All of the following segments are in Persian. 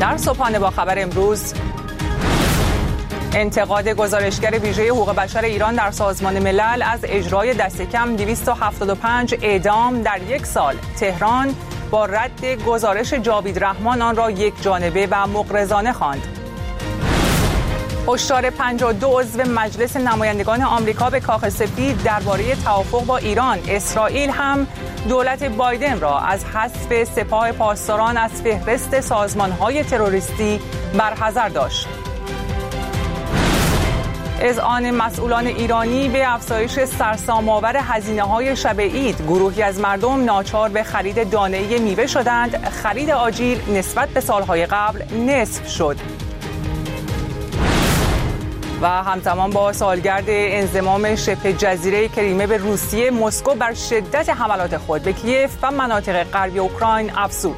در صبحانه با خبر امروز، انتقاد گزارشگر ویژه حقوق بشر ایران در سازمان ملل از اجرای دست کم 275 اعدام در یک سال. تهران با رد گزارش جاوید رحمان آن را یک جانبه و مغرضانه خواند. هشدار 52 عضو مجلس نمایندگان آمریکا به کاخ سفید درباره توافق با ایران. اسرائیل هم دولت بایدن را از حذف سپاه پاسداران از فهرست سازمان‌های تروریستی برحذر داشت. اذعان مسئولان ایرانی به افزایش سرسام‌آور هزینه‌های شب عید. گروهی از مردم ناچار به خرید دانه‌ای میوه شدند. خرید آجیل نسبت به سال‌های قبل نصف شد. و همزمان با سالگرد انضمام شبه جزیره کریمه به روسیه، مسکو بر شدت حملات خود به کیف و مناطق غربی اوکراین افزود.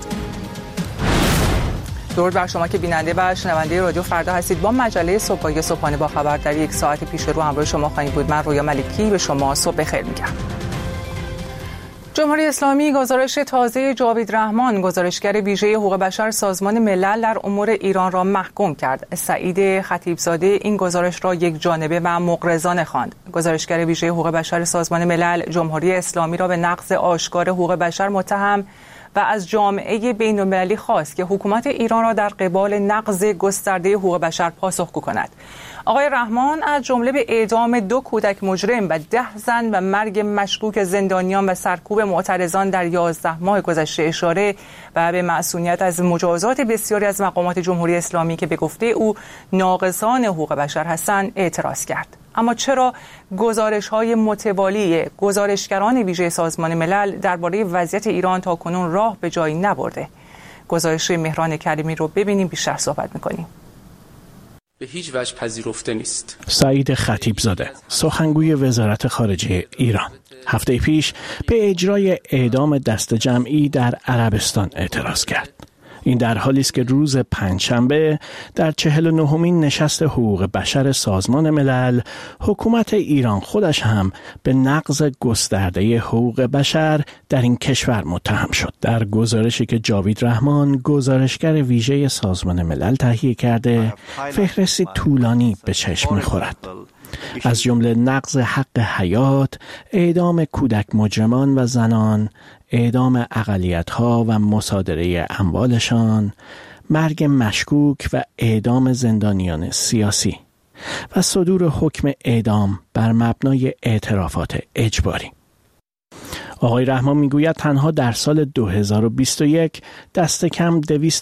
درود بر شما که بیننده و شنونده رادیو فردا هستید. با مجله صبحانه با خبر در یک ساعت پیش رو همراه شما خواهیم بود. من رویا ملکی به شما صبح بخیر میگم. جمهوری اسلامی گزارش تازه جاوید رحمان، گزارشگر ویژه حقوق بشر سازمان ملل در امور ایران را محکوم کرد. سعید خطیبزاده این گزارش را یک جانبه و مغرضانه خواند. گزارشگر ویژه حقوق بشر سازمان ملل جمهوری اسلامی را به نقض آشکار حقوق بشر متهم و از جامعه بین‌المللی خواست که حکومت ایران را در قبال نقض گسترده حقوق بشر پاسخگو کند. آقای رحمان از جمله به اعدام 2 کودک مجرم و 10 زن و مرگ مشکوک زندانیان و سرکوب معترضان در 11 ماه گذشته اشاره و به معصومیت از مجازات بسیاری از مقامات جمهوری اسلامی که به گفته او ناقضان حقوق بشر هستند اعتراض کرد. اما چرا گزارش‌های متوالی گزارشگران ویژه سازمان ملل درباره وضعیت ایران تاکنون راه به جایی نبرده؟ گزارش مهران کریمی رو ببینیم، بیشتر صحبت می‌کنیم. به هیچ وجه پذیرفته نیست. سعید خطیبزاده، سخنگوی وزارت خارجه ایران، هفته پیش به اجرای اعدام دست جمعی در عربستان اعتراض کرد. این در حالی است که روز پنجشنبه در 49مین نشست حقوق بشر سازمان ملل حکومت ایران خودش هم به نقض گسترده حقوق بشر در این کشور متهم شد. در گزارشی که جاوید رحمان، گزارشگر ویژه سازمان ملل تهیه کرده، فهرستی طولانی به چشم می‌خورد. از جمله نقض حق حیات، اعدام کودک مجرمان و زنان، اعدام اقلیت‌ها و مصادره اموالشان، مرگ مشکوک و اعدام زندانیان سیاسی و صدور حکم اعدام بر مبنای اعترافات اجباری. آقای رحمان میگوید تنها در سال 2021 دست کم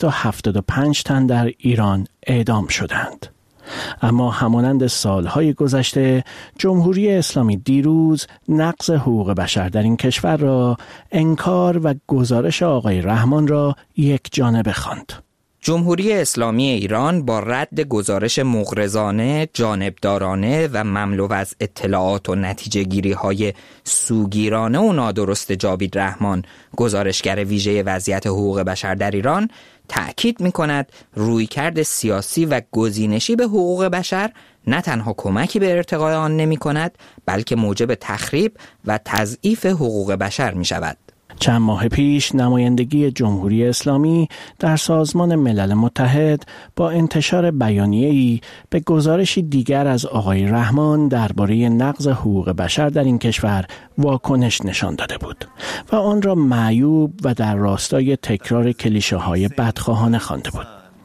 275 تن در ایران اعدام شدند. اما همانند سالهای گذشته، جمهوری اسلامی دیروز نقض حقوق بشر در این کشور را انکار و گزارش آقای رحمان را یک جانبه خواند. جمهوری اسلامی ایران با رد گزارش مغرضانه، جانبدارانه و مملو از اطلاعات و نتیجه گیری های سوگیرانه و نادرست جاوید رحمان، گزارشگر ویژه وضعیت حقوق بشر در ایران، تأکید می‌کند رویکرد سیاسی و گزینشی به حقوق بشر نه تنها کمکی به ارتقای آن نمی‌کند، بلکه موجب تخریب و تضعیف حقوق بشر می‌شود. چند ماه پیش نمایندگی جمهوری اسلامی در سازمان ملل متحد با انتشار بیانیه‌ای به گزارشی دیگر از آقای رحمان درباره نقض حقوق بشر در این کشور واکنش نشان داده بود و آن را معیوب و در راستای تکرار کلیشه‌های بدخواهانه خوانده بود.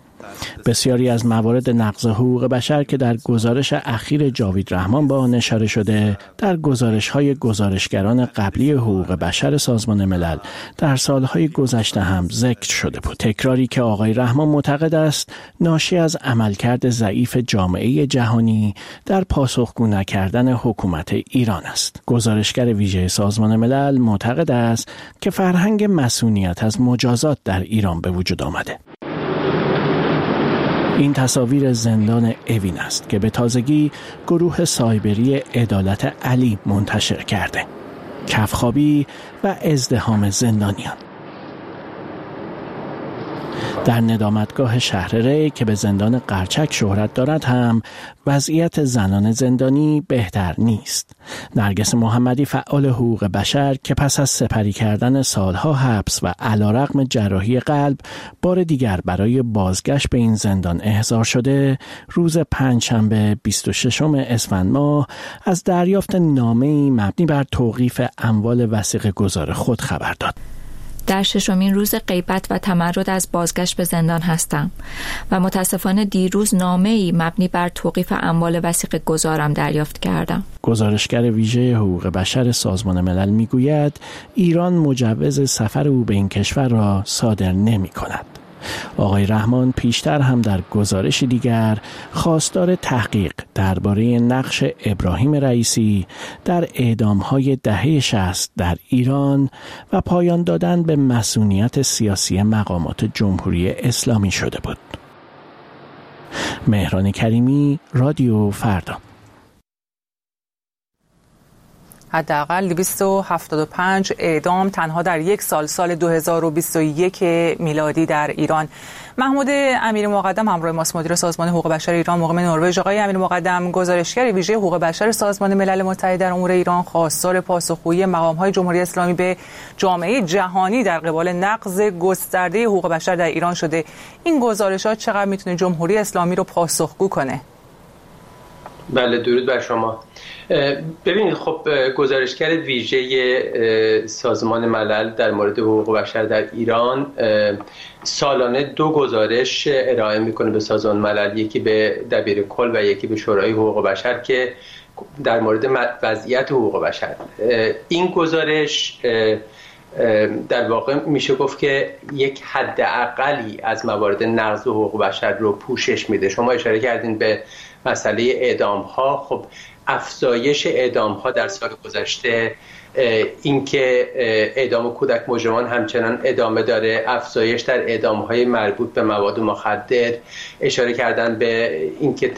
بسیاری از موارد نقض حقوق بشر که در گزارش اخیر جاوید رحمان با آن اشاره شده، در گزارش‌های گزارشگران قبلی حقوق بشر سازمان ملل در سالهای گذشته هم ذکر شده بود. تکراری که آقای رحمان معتقد است ناشی از عملکرد ضعیف جامعه جهانی در پاسخگو نکردن حکومت ایران است. گزارشگر ویژه سازمان ملل معتقد است که فرهنگ مصونیت از مجازات در ایران به وجود آمده. این تصاویر زندان اوین است که به تازگی گروه سایبری عدالت علی منتشر کرده. کفخوابی و ازدحام زندانیان. در ندامتگاه شهر ری که به زندان قرچک شهرت دارد هم وضعیت زنان زندانی بهتر نیست. نرگس محمدی فعال حقوق بشر که پس از سپری کردن سالها حبس و علیرغم جراحی قلب بار دیگر برای بازگشت به این زندان احضار شده، روز پنجشنبه 26 اسفند ماه از دریافت نامه‌ای مبنی بر توقیف اموال وثیقه گذار خود خبر داد. در 6مین روز غیبت و تمرد از بازگشت به زندان هستم و متاسفانه دیروز نامه‌ای مبنی بر توقیف اموال وثیقه گذارم دریافت کردم. گزارشگر ویژه حقوق بشر سازمان ملل میگوید ایران مجوز سفر او به این کشور را صادر نمی‌کند. آقای رحمان پیشتر هم در گزارش دیگر خواستار تحقیق درباره نقش ابراهیم رئیسی در اعدام‌های دهه 60 در ایران و پایان دادن به مصونیت سیاسی مقامات جمهوری اسلامی شده بود. مهران کریمی، رادیو فردا. حداقل 275 اعدام تنها در یک سال 2021 میلادی در ایران. محمود امیر مقدم همراه ماست، مدیر سازمان حقوق بشر ایران مقیم نروژ. آقای امیر مقدم، گزارشگر ویژه حقوق بشر سازمان ملل متحد در امور ایران، خواستار پاسخگویی مقام‌های جمهوری اسلامی به جامعه جهانی در قبال نقض گسترده حقوق بشر در ایران شده. این گزارشات چقدر میتونه جمهوری اسلامی رو پاسخگو کنه؟ بله، درود بر شما. ببینید، خب گزارشگر ویژه سازمان ملل در مورد حقوق بشر در ایران سالانه 2 گزارش ارائه میکنه به سازمان ملل، یکی به دبیرکل و یکی به شورای حقوق بشر که در مورد وضعیت حقوق بشر. این گزارش در واقع میشه گفت که یک حداقلی از موارد نقض حقوق بشر رو پوشش میده. شما اشاره کردین به مسئله اعدام ها. خب افزایش اعدام ها در سال گذشته، اینکه اعدام کودک مجرمان همچنان ادامه داره، افزایش در اعدام های مربوط به مواد مخدر، اشاره کردن به اینکه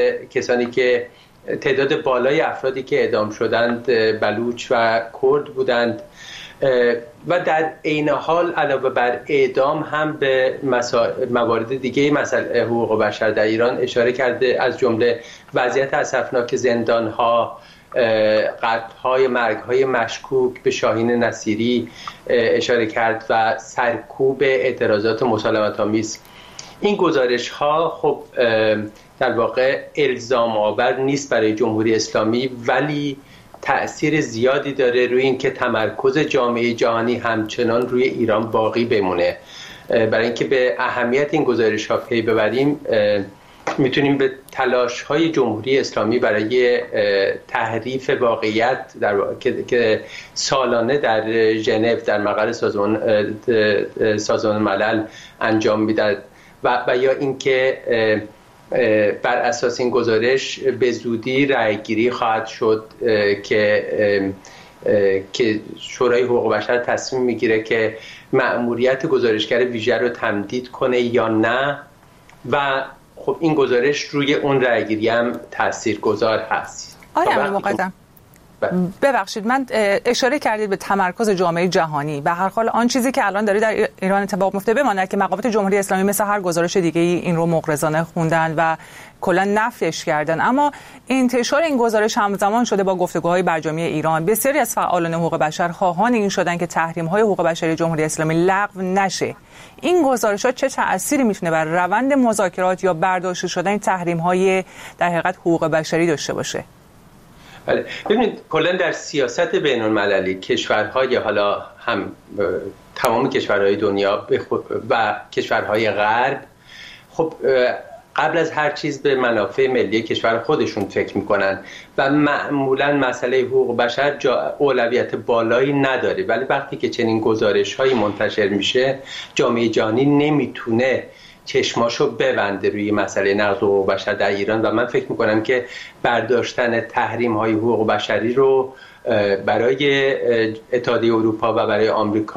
تعداد بالای افرادی که اعدام شدند بلوچ و کرد بودند و در عین حال علاوه بر اعدام هم به موارد دیگه مسائل حقوق بشر در ایران اشاره کرده، از جمله وضعیت اسفناک زندان‌ها، قتل‌های، مرگ‌های مشکوک به شاهین نصیری اشاره کرد و سرکوب اعتراضات مسالمت‌آمیز. این گزارش‌ها خب در واقع الزام آور نیست برای جمهوری اسلامی، ولی تأثیر زیادی داره روی این که تمرکز جامعه جهانی همچنان روی ایران باقی بمونه. برای اینکه به اهمیت این گزارش‌ها پی ببریم، میتونیم به تلاش‌های جمهوری اسلامی برای تحریف واقعیت که سالانه در ژنو در مقر سازمان ملل انجام میدن و یا اینکه بر اساس این گزارش به زودی رأیگیری خواهد شد که شورای حقوق بشر تصمیم میگیره که مأموریت گزارشگر ویژه رو تمدید کنه یا نه، و خب این گزارش روی اون رأیگیری هم تاثیرگذار هست. آره مقدم، ببخشید، من اشاره کردید به تمرکز جامعه جهانی. به هر حال آن چیزی که الان داره در ایران اتفاق میفته بماند که مقامات جمهوری اسلامی مثل هر گزارش دیگه این رو مغرضانه خوندن و کلا نفیش کردن، اما انتشار این گزارش همزمان شده با گفتگوهای برجامی ایران. بسیاری از فعالان حقوق بشر خواهان این شدن که تحریم‌های حقوق بشری جمهوری اسلامی لغو نشه. این گزارشات چه تأثیری میتونه بر روند مذاکرات یا برداشته شدن تحریم‌های در حقیقت حقوق بشری داشته باشه؟ بله، ببینید کلا در سیاست بین‌المللی کشورهای، حالا هم تمام کشورهای دنیا و کشورهای غرب، خب قبل از هر چیز به منافع ملی کشور خودشون فکر میکنن و معمولا مسئله حقوق بشر اولویت بالایی نداره، ولی وقتی که چنین گزارش‌هایی منتشر میشه جامعه جهانی نمیتونه چشماشو ببنده روی مسئله نقض حقوق بشر در ایران و من فکر میکنم که برداشتن تحریم‌های حقوق بشری رو برای اتحادیه اروپا و برای آمریکا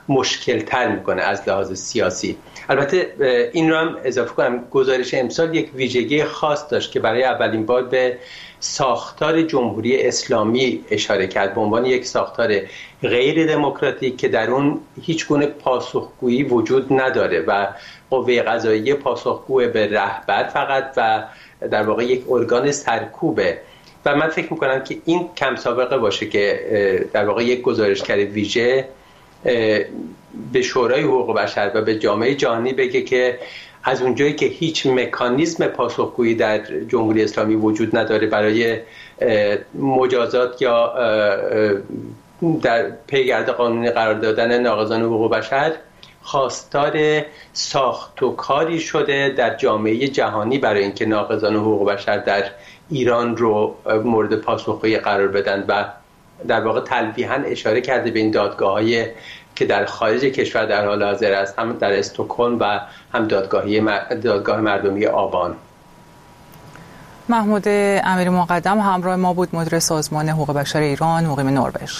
مشکل تر میکنه از لحاظ سیاسی. البته این رو هم اضافه کنم، گزارش امسال یک ویژگی خاص داشت که برای اولین بار به ساختار جمهوری اسلامی اشاره کرد به عنوان یک ساختار غیر دموکراتیک که در اون هیچ گونه پاسخگویی وجود نداره و قوه قضاییه پاسخگو به رهبر فقط و در واقع یک ارگان سرکوبه. و من فکر میکنم که این کم سابقه باشه که در واقع یک گزارشگر ویژه به شورای حقوق بشر و به جامعه جهانی بگه که از اونجایی که هیچ مکانیزم پاسخگویی در جمهوری اسلامی وجود نداره برای مجازات یا در پیگرد قانونی قرار دادن ناقضان حقوق بشر، خواستار ساخت و کاری شده در جامعه جهانی برای اینکه ناقضان حقوق بشر در ایران رو مورد پاسخگویی قرار بدن و در واقع تلویحاً اشاره کرده به این دادگاه‌های که در خارج کشور در حال حاضر است، هم در استکهلم و هم دادگاه مردمی آبان. محمود امیری مقدم همراه ما بود، مدیر سازمان حقوق بشر ایران مقیم نروژ.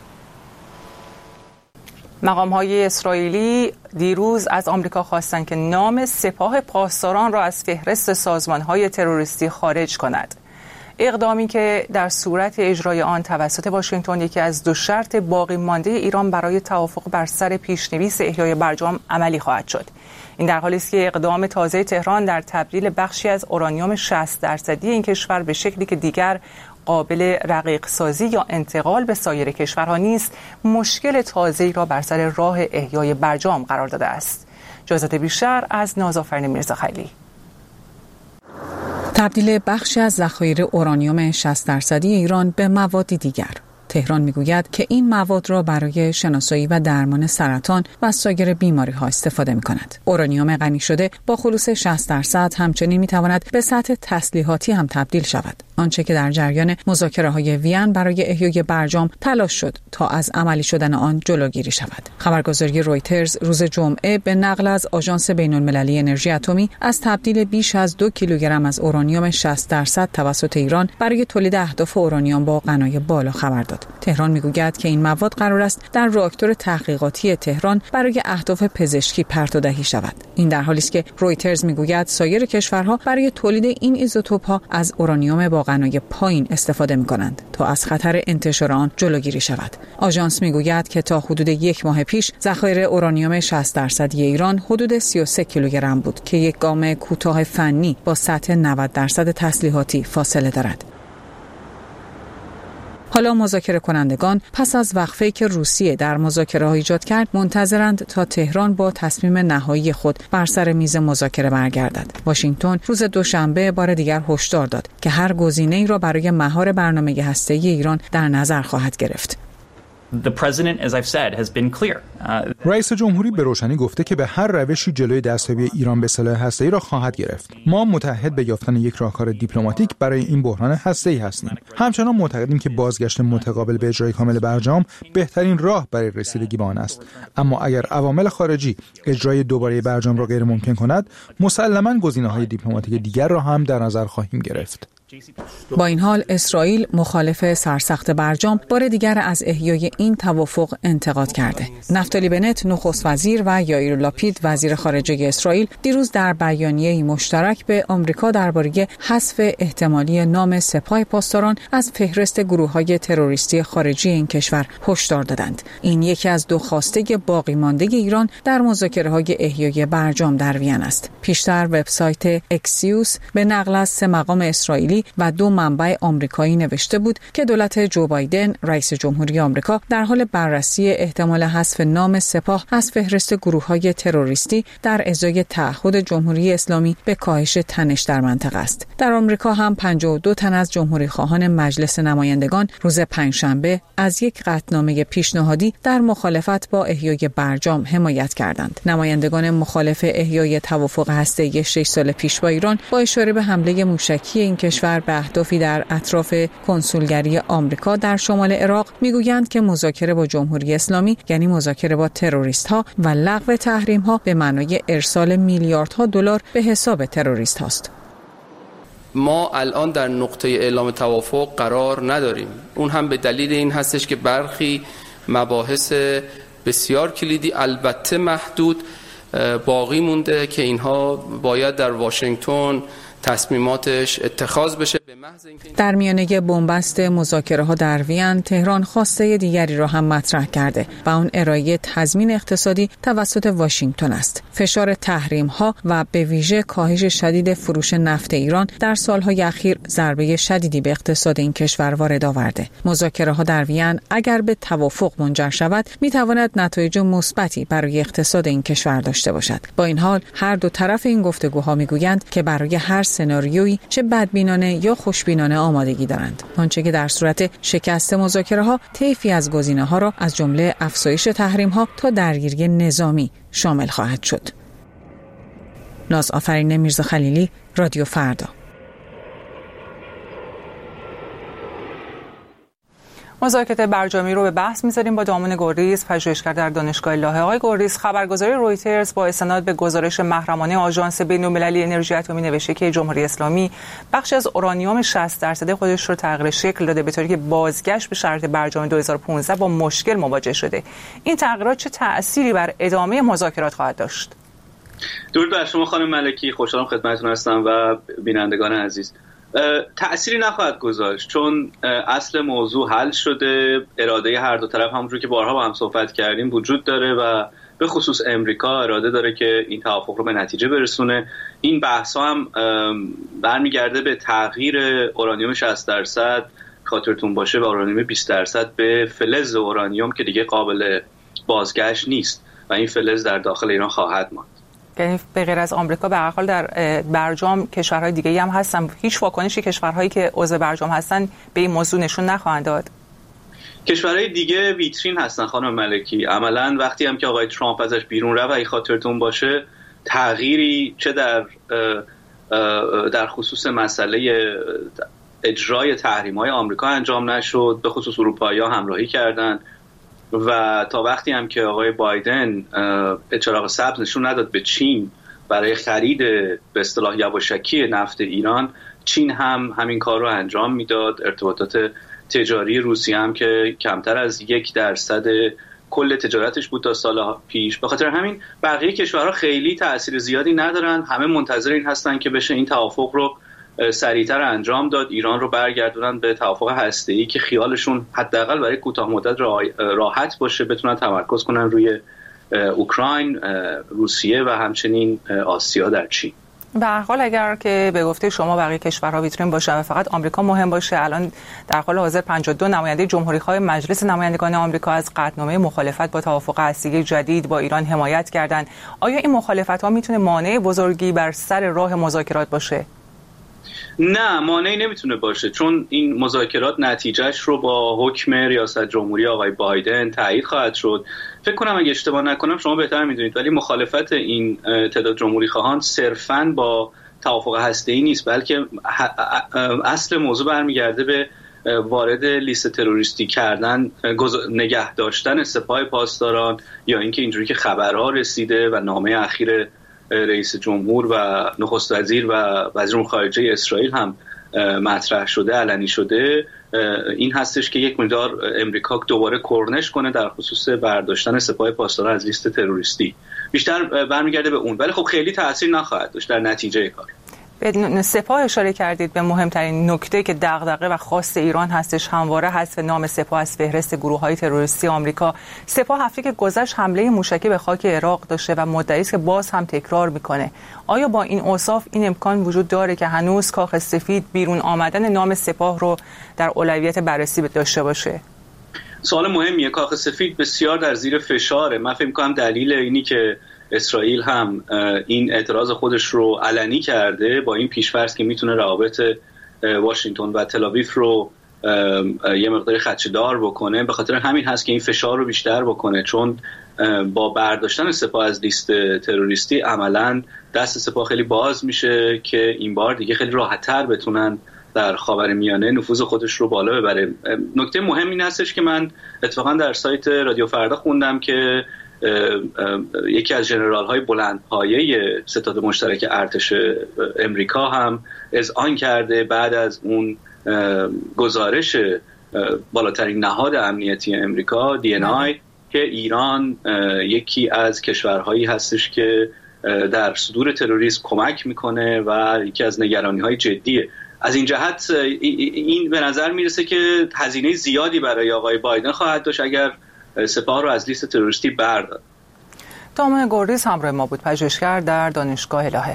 مقام‌های اسرائیلی دیروز از آمریکا خواستند که نام سپاه پاسداران را از فهرست سازمان‌های تروریستی خارج کند. اقدامی که در صورت اجرای آن توسط واشنگتن یکی از دو شرط باقی مانده ایران برای توافق بر سر پیشنویس احیای برجام عملی خواهد شد. این در حالی است که اقدام تازه تهران در تبدیل بخشی از اورانیوم 60% این کشور به شکلی که دیگر قابل رقیق سازی یا انتقال به سایر کشورها نیست، مشکل تازه‌ای را بر سر راه احیای برجام قرار داده است. جزئیات بیشتر از نازآفرین میرزاخیلی. تبدیل بخشی از ذخایر اورانیوم 60% ایران به موادی دیگر. تهران میگوید که این مواد را برای شناسایی و درمان سرطان و سایر بیماری‌ها استفاده می‌کند. اورانیوم غنی شده با خلوص 60% همچنین می‌تواند به سطح تسلیحاتی هم تبدیل شود. آنچه که در جریان مذاکره‌های وین برای احیای برجام تلاش شد تا از عملی شدن آن جلوگیری شود. خبرگزاری رویترز روز جمعه به نقل از آژانس بین‌المللی انرژی اتمی از تبدیل بیش از 2 کیلوگرم از اورانیوم 60% توسط ایران برای تولید اهداف اورانیوم با غنای بالا خبر داد. تهران میگوید که این مواد قرار است در راکتور تحقیقاتی تهران برای اهداف پزشکی پرتودهی شود. این در حالی است که رویترز میگوید سایر کشورها برای تولید این ایزوتوپ‌ها از اورانیوم با غنای پایین استفاده می‌کنند تا از خطر انتشار آن جلوگیری شود. آژانس میگوید که تا حدود 1 ماه پیش ذخایر اورانیوم 60% ایران حدود 33 کیلوگرم بود که یک گام کوتاه فنی با سطح 90% تسلیحاتی فاصله دارد. حالا مذاکره کنندگان پس از وقفه‌ای که روسیه در مذاکره‌ها ایجاد کرد منتظرند تا تهران با تصمیم نهایی خود بر سر میز مذاکره برگردد. واشنگتن روز دوشنبه بار دیگر هشدار داد که هر گزینه‌ای را برای مهار برنامه هسته‌ای ایران در نظر خواهد گرفت. رئیس جمهوری به روشنی گفته که به هر روشی جلوی دستیابی ایران به سلاح هسته‌ای را خواهد گرفت. ما متحد به یافتن یک راهکار دیپلماتیک برای این بحران هسته‌ای هستیم. همچنان معتقدیم که بازگشت متقابل به اجرای کامل برجام بهترین راه برای رسیدگی به آن است. اما اگر عوامل خارجی اجرای دوباره برجام را غیر ممکن کند، مسلماً گزینه‌های دیپلماتیک دیگر را هم در نظر خواهیم گرفت. با این حال اسرائیل مخالف سرسخت برجام بار دیگر از احیای این توافق انتقاد کرده. نفتالی بنت نخست وزیر و یائیر لاپید وزیر خارجه اسرائیل دیروز در بیانیه‌ای مشترک به آمریکا درباره حذف احتمالی نام سپاه پاسداران از فهرست گروه‌های تروریستی خارجی این کشور هشدار دادند. این یکی از دو خواسته باقی مانده ایران در مذاکره‌های احیای برجام در وین است. پیشتر وبسایت اکسیوس به نقل از 3 مقام اسرائیلی و 2 منبع آمریکایی نوشته بود که دولت جو بایدن رئیس جمهوری آمریکا در حال بررسی احتمال حذف نام سپاه از فهرست گروه‌های تروریستی در ازای تعهد جمهوری اسلامی به کاهش تنش در منطقه است. در آمریکا هم 52 تن از جمهوری‌خواهان مجلس نمایندگان روز پنجشنبه از یک قطعنامه پیشنهادی در مخالفت با احیای برجام حمایت کردند. نمایندگان مخالف احیای توافق هسته‌ای 6 سال پیش با ایران با اشاره به حمله موشکی این کشور به اهدافی در اطراف کنسولگری آمریکا در شمال عراق میگویند که مذاکره با جمهوری اسلامی یعنی مذاکره با تروریست‌ها و لغو تحریم‌ها به معنای ارسال میلیاردها دلار به حساب تروریست هاست. ما الان در نقطه اعلام توافق قرار نداریم. اون هم به دلیل این هستش که برخی مباحث بسیار کلیدی، البته محدود، باقی مونده که اینها باید در واشنگتن تصمیماتش اتخاذ بشه. در میانه بنبست مذاکره‌ها در وین، تهران خواسته دیگری را هم مطرح کرده و اون ارائه تضمین اقتصادی توسط واشنگتن است. فشار تحریم‌ها و به ویژه کاهش شدید فروش نفت ایران در سال‌های اخیر ضربه شدیدی به اقتصاد این کشور وارد آورده. مذاکره‌ها در وین اگر به توافق منجر شود، می‌تواند نتایج مثبتی برای اقتصاد این کشور داشته باشد. با این حال هر دو طرف این گفتگوها می‌گویند که برای هر سناریویی چه بدبینانه یا خوشبینانه آمادگی دارند، آنچه که در صورت شکست مذاکره‌ها طیفی از گزینه‌ها را از جمله افزایش تحریم‌ها تا درگیری نظامی شامل خواهد شد. ناز آفرین میرزا خلیلی، رادیو فردا. مذاکره برجامی رو به بحث می‌ذاریم با دامون گوریز، پژوهشگر در دانشگاه لاهه. آقای گوریز، خبرگزاری رویترز با استناد به گزارش محرمانه آژانس بین‌المللی انرژی اتمی نوشته که جمهوری اسلامی بخشی از اورانیوم 60% خودش رو تغییر شکل داده به طوری که بازگشت به شرایط برجام 2015 با مشکل مواجه شده. این تغییرات چه تأثیری بر ادامه مذاکرات خواهد داشت؟ درود بر شما خانم ملکی، خوشحالم خدمتتون هستم و بینندگان عزیز. تأثیری نخواهد گذاشت چون اصل موضوع حل شده. اراده هر دو طرف همونجور که بارها با هم صحبت کردیم وجود داره و به خصوص امریکا اراده داره که این توافق رو به نتیجه برسونه. این بحث هم برمیگرده به تغییر اورانیوم 60%، خاطرتون باشه، و اورانیوم 20% به فلز اورانیوم که دیگه قابل بازگشت نیست و این فلز در داخل ایران خواهد ماند. یعنی به غیر از آمریکا به هر حال در برجام کشورهای دیگه‌ای هم هستن. هیچ واکنشی کشورهایی که عضو برجام هستن به این موضوع نشون نخواهند داد؟ کشورهای دیگه ویترین هستن خانم ملکی. عملاً وقتی هم که آقای ترامپ ازش بیرون رفت، اگه خاطرتون باشه، تغییری چه در خصوص مسئله اجرای تحریم‌های آمریکا انجام نشد، به خصوص اروپایی‌ها همراهی کردند و تا وقتی هم که آقای بایدن چراغ سبز نشون نداد به چین برای خرید به اصطلاح یواشکی نفت ایران، چین هم همین کار رو انجام میداد. ارتباطات تجاری روسیه هم که کمتر از 1% کل تجارتش بود تا سال پیش. به خاطر همین بقیه کشورها خیلی تأثیر زیادی ندارن. همه منتظر این هستن که بشه این توافق رو سریعتر انجام داد، ایران رو برگردونن به توافق هسته‌ای که خیالشون حداقل برای کوتاه مدت راحت باشه، بتونن تمرکز کنن روی اوکراین، روسیه و همچنین آسیا در چین. به هر حال اگر که به گفته شما بقیه کشورها ویترین باشه و فقط آمریکا مهم باشه، الان در حال حاضر 52 نماینده جمهوری‌خواه مجلس نمایندگان آمریکا از قطعنامه مخالفت با توافق هسته‌ای جدید با ایران حمایت کردند. آیا این مخالفت‌ها میتونه مانع بزرگی بر سر راه مذاکرات باشه؟ نه، مانعی نمیتونه باشه، چون این مذاکرات نتیجهش رو با حکم ریاست جمهوری آقای بایدن تایید خواهد شد. فکر کنم اگه اشتباه نکنم شما بهتر میدونید، ولی مخالفت این تعداد جمهوری خواهان صرفاً با توافق هسته‌ای نیست، بلکه اصل موضوع برمیگرده به وارد لیست تروریستی کردن، نگه داشتن سپاه پاسداران، یا اینکه اینجوری که خبرها رسیده و نامه اخیر رئیس جمهور و نخست وزیر و وزیر امور خارجه اسرائیل هم مطرح شده، علنی شده، این هستش که یک مقدار امریکا دوباره کرنش کنه در خصوص برداشتن سپاه پاسداران از لیست تروریستی. بیشتر برمیگرده به اون، ولی خب خیلی تأثیر نخواهد داشت در نتیجه کار. به سپاه اشاره کردید، به مهمترین نکته که دغدغه و خواست ایران هستش همواره حذف نام سپاه از فهرست گروه‌های تروریستی آمریکا. سپاه هفته که گذشت حمله موشکی به خاک عراق داشته و مدعی است که باز هم تکرار میکنه. آیا با این اوصاف این امکان وجود داره که هنوز کاخ سفید بیرون آمدن نام سپاه رو در اولویت بررسی داشته باشه؟ سوال مهمیه. کاخ سفید بسیار در زیر فشاره. من فکر می‌کنم دلیل اینی که اسرائیل هم این اعتراض خودش رو علنی کرده با این پیش‌فرض که میتونه روابط واشنگتن و تل‌آویو رو یه مقدار خدشه‌دار بکنه، به خاطر همین هست که این فشار رو بیشتر بکنه، چون با برداشتن سپاه از لیست تروریستی عملاً دست سپاه خیلی باز میشه که این بار دیگه خیلی راحت‌تر بتونن در خاورمیانه نفوذ خودش رو بالا ببره. نکته مهم این هستش که من اتفاقا در سایت رادیو فردا خوندم که یکی از ژنرال‌های بلندپایه ستاد مشترک ارتش امریکا هم اذعان کرده بعد از اون گزارش بالاترین نهاد امنیتی امریکا DNI که ایران یکی از کشورهایی هستش که در صدور تروریسم کمک میکنه و یکی از نگرانی‌های جدیه. از این جهت این به نظر میرسه که هزینه زیادی برای آقای بایدن خواهد داشت اگر سپاه رو از لیست تروریستی بردارد. دامه گردیز همراه ما بود، پژوهشگر در دانشگاه الهه.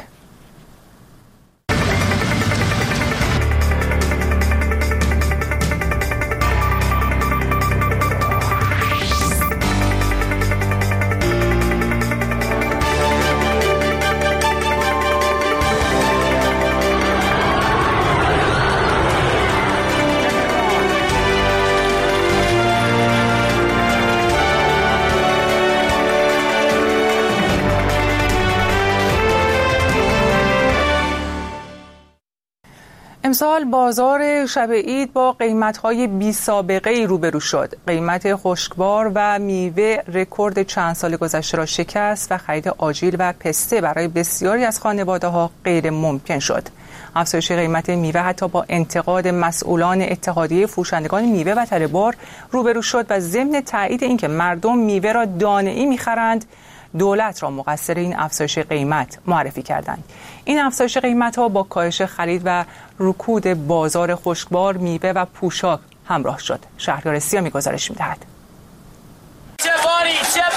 امسال بازار شب عید با قیمت‌های بی‌سابقه‌ای روبرو شد. قیمت خشکبار و میوه رکورد چند سال گذشته را شکست و خرید آجیل و پسته برای بسیاری از خانواده‌ها غیر ممکن شد. افزایش قیمت میوه حتی با انتقاد مسئولان اتحادیه فروشندگان میوه و تره‌بار روبرو شد و ضمن تایید اینکه مردم میوه را دانه‌ای می‌خرند، دولت را مقصر این افزایش قیمت معرفی کردند. این افزایش قیمت‌ها با کاهش خرید و رکود بازار خشکبار، میوه و پوشاک همراه شد. شهریار سیامی گزارش می‌دهد. چه باری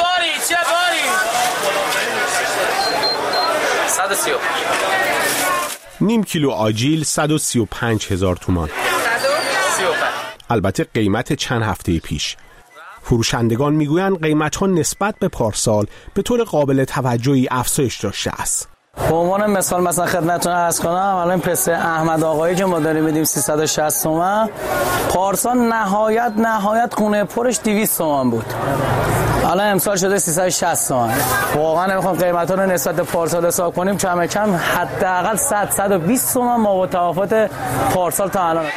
135 نیم کیلو آجیل 135,000 تومان. البته قیمت چند هفته پیش. فروشندگان میگویند قیمت‌ها نسبت به پارسال به طور قابل توجهی افزایش داشته است. به عنوان مثلا خدمتتون عرض کنم الان این پسته احمد آقایی که ما داریم میدیم 360 تومن، پارسال نهایت خونه پرش 200 تومن بود. الان امسال شده 360 تومن. واقعا نمیخوام قیمتا رو نسبت به پارسال حساب کنیم، کم حداقل 120 تومن ما با تفاوت پارسال تا الان.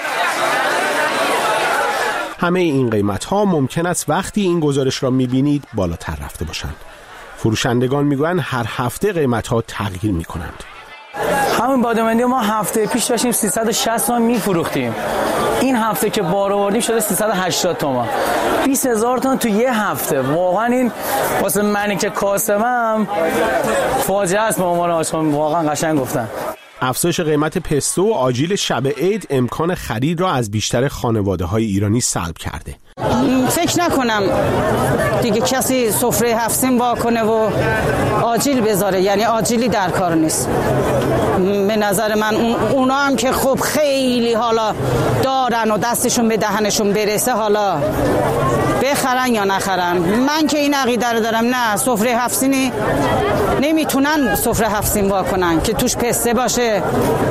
همه این قیمت‌ها ممکن است وقتی این گزارش را می‌بینید بالاتر رفته باشند. فروشندگان میگویند هر هفته قیمت‌ها تغییر می‌کنند. همین بادمجانی ما هفته پیش داشتیم 360 تومن می‌فروختیم. این هفته که بار آوردیم شده 380 تومن. 20,000 تومن تو یه هفته. واقعا این واسه منی که کاسبم فاجعه است به عنوان آشپز. واقعا قشنگ گفتن. افزایش قیمت پستو و آجیل شب عید امکان خرید را از بیشتر خانواده‌های ایرانی سلب کرده. فکر نکنم دیگه کسی سفره 7 سین وا کنه و آجیل بذاره، یعنی آجیلی در کار نیست. به نظر من اونا هم که خب خیلی حالا دارن و دستشون به دهنشون برسه، حالا بخرن یا نخرن. من که این عقیده رو دارم نه، سفره 7 سینی نمیتونن سفره 7 سین وا کنن که توش پسته باشه،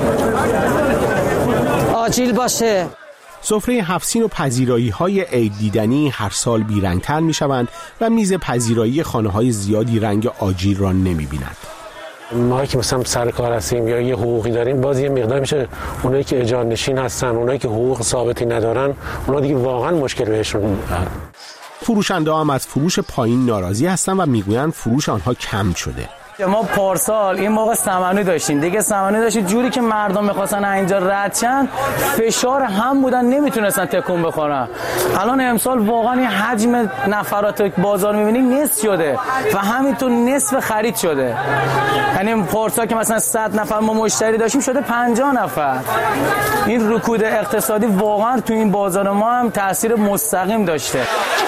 آجیل باشه. سفره 7 سین و پذیرایی‌های عید دیدنی هر سال بیرنگ‌تر می‌شوند و میز پذیرایی خانه‌های زیادی رنگ آجیل را نمی‌بینند. ما که مثلا سر کار هستیم یا یه حقوقی داریم، باز یه مقدار میشه اونایی که اجاره‌نشین هستن، اونایی که حقوق ثابتی ندارن، اونا دیگه واقعا مشکل بهشون. فروشنده هم از فروش پایین ناراضی هستن و میگویند فروش آنها کم شده. ما پارسال این موقع سمنو داشتیم، دیگه سمنو داشتیم جوری که مردم می‌خواستن اینجا رد شن، فشار هم بودن، نمیتونستن تکون بخورن. الان امسال واقعا این حجم نفرات بازار می‌بینیم نصف شده و همینطور نصف خرید شده. یعنی پارسال که مثلا 100 نفر ما مشتری داشتیم شده 50 نفر. این رکود اقتصادی واقعا تو این بازار ما هم تاثیر مستقیم داشته.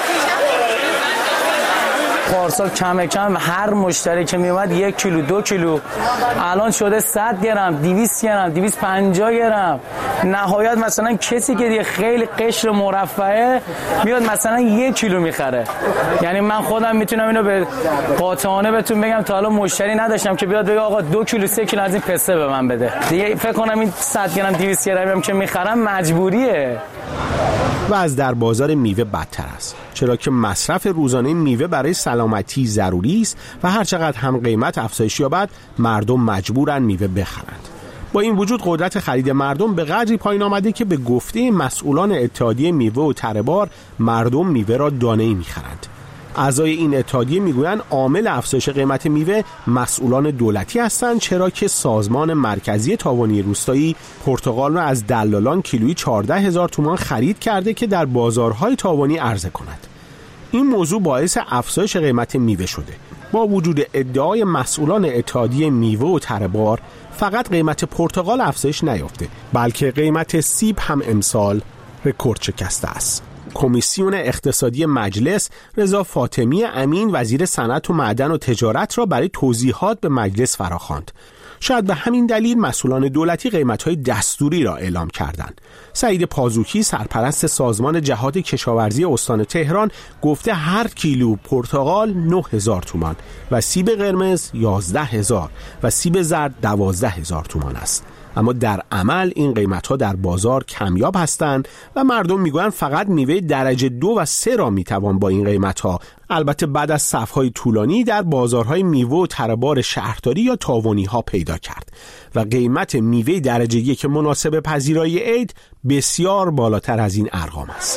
پارسال کم هر مشتری که میومد 1 کیلو 2 کیلو، الان شده 100 گرم 200 گرم 250 گرم. نهایت مثلا کسی که دیگه خیلی قشر مرفعه میاد مثلا 1 کیلو میخره. یعنی من خودم میتونم اینو به قاطعانه بهتون بگم تا حالا مشتری نداشتم که بیاد بگه آقا 2 کیلو 3 کیلو از این پسته به من بده. دیگه فکر کنم این 100 گرم 200 گرمی هم که میخرم مجبوریه. و از در بازار میوه بدتر است، چرا که مصرف روزانه میوه برای سلامتی ضروری است و هر چقدر هم قیمت افزایش یابد مردم مجبورن میوه بخرند. با این وجود قدرت خرید مردم به قدری پایین آمده که به گفته مسئولان اتحادیه میوه و تره‌بار مردم میوه را دانه‌ای میخرند. اعضای این اتحادیه میگویند عامل افزایش قیمت میوه مسئولان دولتی هستند، چرا که سازمان مرکزی تاوانی روستایی پرتقال را از دلالان کیلویی 14,000 تومان خرید کرده که در بازارهای تاوانی عرضه کند. این موضوع باعث افزایش قیمت میوه شده. با وجود ادعای مسئولان اتحادیه میوه و تره‌بار، فقط قیمت پرتقال افزایش نیافته، بلکه قیمت سیب هم امسال رکورد شکسته است. کمیسیون اقتصادی مجلس رضا فاطمی امین وزیر صنعت و معدن و تجارت را برای توضیحات به مجلس فراخواند. شاید به همین دلیل مسئولان دولتی قیمت‌های دستوری را اعلام کردند. سعید پازوکی سرپرست سازمان جهاد کشاورزی استان تهران گفته هر کیلو پرتقال 9000 تومان و سیب قرمز 11000 و سیب زرد 12000 تومان است. اما در عمل این قیمت‌ها در بازار کمیاب هستند و مردم میگویند فقط میوه درجه 2 و 3 را میتوان با این قیمت‌ها، البته بعد از صف‌های طولانی، در بازارهای میوه و تره‌بار شهرداری یا تاوانی‌ها پیدا کرد و قیمت میوه درجه 1 مناسب پذیرایی عید بسیار بالاتر از این ارقام است.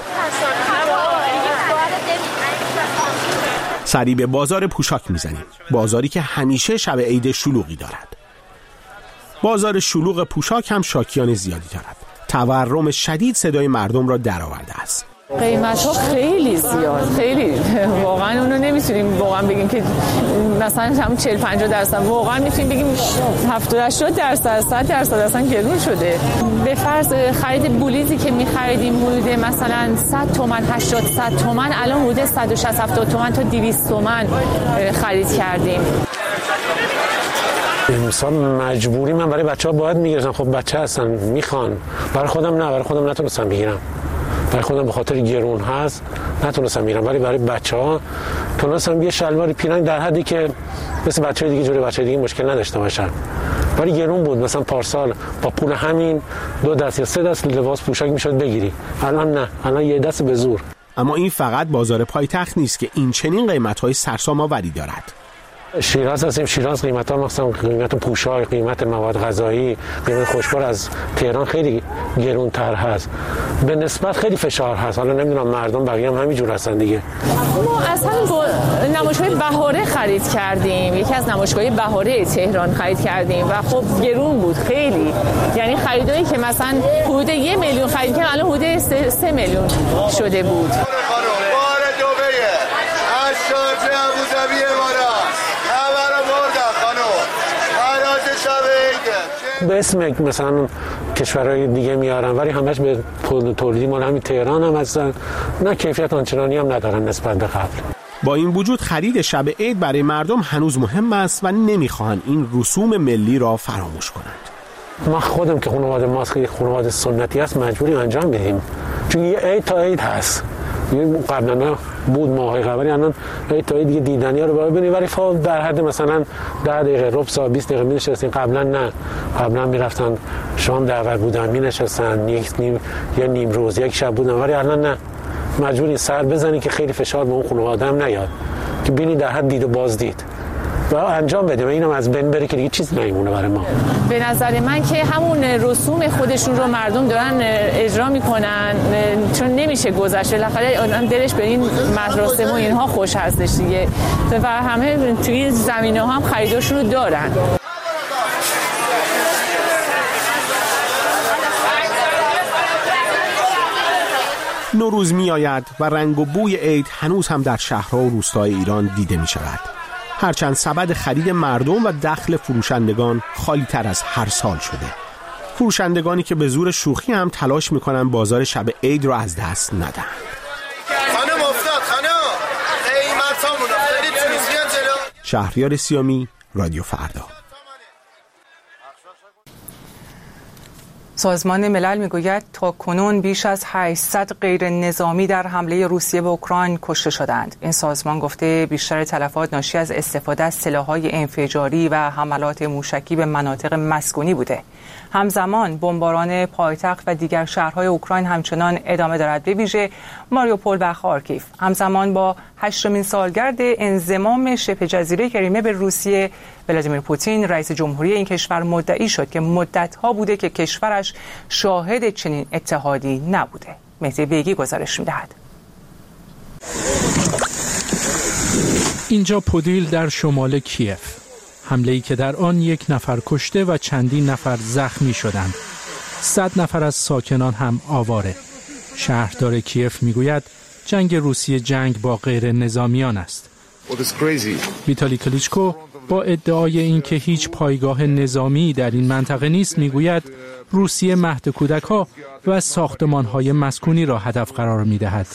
سری به بازار پوشاک میزنیم، بازاری که همیشه شب عید شلوغی دارد. بازار شلوغ پوشاک هم شاکیان زیادی دارد. تورم شدید صدای مردم را درآورده است. قیمت ها خیلی زیاد، خیلی واقعا اونو نمیتونیم واقعا بگیم که مثلا همون 40-50%، واقعا میتونیم بگیم 70-80%، 100% اصلا گرون شده. به فرض خرید بولیزی که میخریدیم حدود مثلا 100 تومن 80 تومن، الان حدود 160-70 تومن تا 200 تومن خرید کردیم. امسال مجبوری من برای بچه‌ها باید میگیرم. خب بچه هستن میخوان، برای خودم نه، برای خودم نتونستم بگیرم، برای خودم به خاطر گرون هست نتونستم بگیرم، ولی برای بچه‌ها تونستم یه شلوار پیرنگ در حدی که مثل بچه‌های دیگه جوری بچه‌های دیگه مشکل نداشته باشن. ولی گرون بود. مثلا پارسال با پول همین 2 دست یا 3 دست لباس پوشاک میشد بگیری، الان نه، الان یه دست به زور. اما این فقط بازار پایتخت نیست که این چنین قیمت‌های سرسام‌آوری دارد. شیراز هستیم. شیراز قیمت‌ها مثلا قیمت پوشاک، قیمت مواد غذایی، قیمت خوشبار از تهران خیلی گرونتر هست. به نسبت خیلی فشار هست. حالا نمیدونم مردم بقیه هم همینجور هستن دیگه. ما اصلا با نمایشگاه بهاره خرید کردیم، یکی از نمایشگاه بهاره تهران خرید کردیم و خب گرون بود خیلی. یعنی خریدایی که مثلا حدود 1 میلیون خرید کردیم الان حدود 3 میلیون شده بود. به اسم مثلا کشورهای دیگه میارن ولی همش به تولیدی مال همین تهران هم هستن، نه کیفیت آنچنانی هم ندارن نسبت به قبل. با این وجود خرید شب عید برای مردم هنوز مهم است و نمیخواهند این رسوم ملی را فراموش کنند. ما خودم که خانواده ما خانواده سنتی است مجبوریم انجام بدیم، چون یه عید تا عید هست. قبلا بود ماهای قبلی، الان تا دیگه دیدنی ها رو باید ببینید، ولی خب در حد مثلا 10 دقیقه ربع ساعت 20 دقیقه می‌نشستین. قبلا نه، قبلا میرفتن شام دعوت بودن مینشستن یا نیم روز یک شب بودن، ولی الان نه، مجبورین سر بزنین که خیلی فشار به اون خانواده هم نیاد، که ببینید در حد دید و بازدید و انجام بده و اینم از بین بره که دیگه چیزی نمیمونه برای ما. به نظر من که همون رسوم خودشون رو مردم دارن اجرا میکنن، چون نمیشه گذشت، بالاخره آدم دلش به این مراسم و اینها خوش هستش دیگه و همه توی زمینه هم خریداشون رو دارن. نوروز می آید و رنگ و بوی عید هنوز هم در شهرها و روستاهای ایران دیده می شود. هرچند سبد خرید مردم و دخل فروشندگان خالی تر از هر سال شده. فروشندگانی که به زور شوخی هم تلاش میکنن بازار شب عید رو از دست ندن. خانم افتاد، خانم قیمتامون افتادید چیزیان جلو. شهریار سیامی، رادیو فردا. سازمان ملل میگوید تا کنون بیش از 800 غیر نظامی در حمله روسیه به اوکراین کشته شدند. این سازمان گفته بیشتر تلفات ناشی از استفاده از سلاح‌های انفجاری و حملات موشکی به مناطق مسکونی بوده. همزمان بمباران پایتخت و دیگر شهرهای اوکراین همچنان ادامه دارد، به ویژه ماریوپول و خارکیف. همزمان با 8مین سالگرد انضمام شبه جزیره کریمه به روسیه، ولادیمیر پوتین رئیس جمهوری این کشور مدعی شد که مدت‌ها بوده که کشورش شاهد چنین اتحادی نبوده. مهدی بیگی گزارش می‌دهد. اینجا پودیل در شمال کیف، حمله‌ای که در آن 1 نفر کشته و چندین نفر زخمی شدند. 100 نفر از ساکنان هم آواره. شهردار کیف میگوید جنگ روسیه جنگ با غیر نظامیان است. ویتالی کلیچکو با ادعای اینکه هیچ پایگاه نظامی در این منطقه نیست میگوید روسیه مهد کودک‌ها و ساختمان‌های مسکونی را هدف قرار می‌دهد.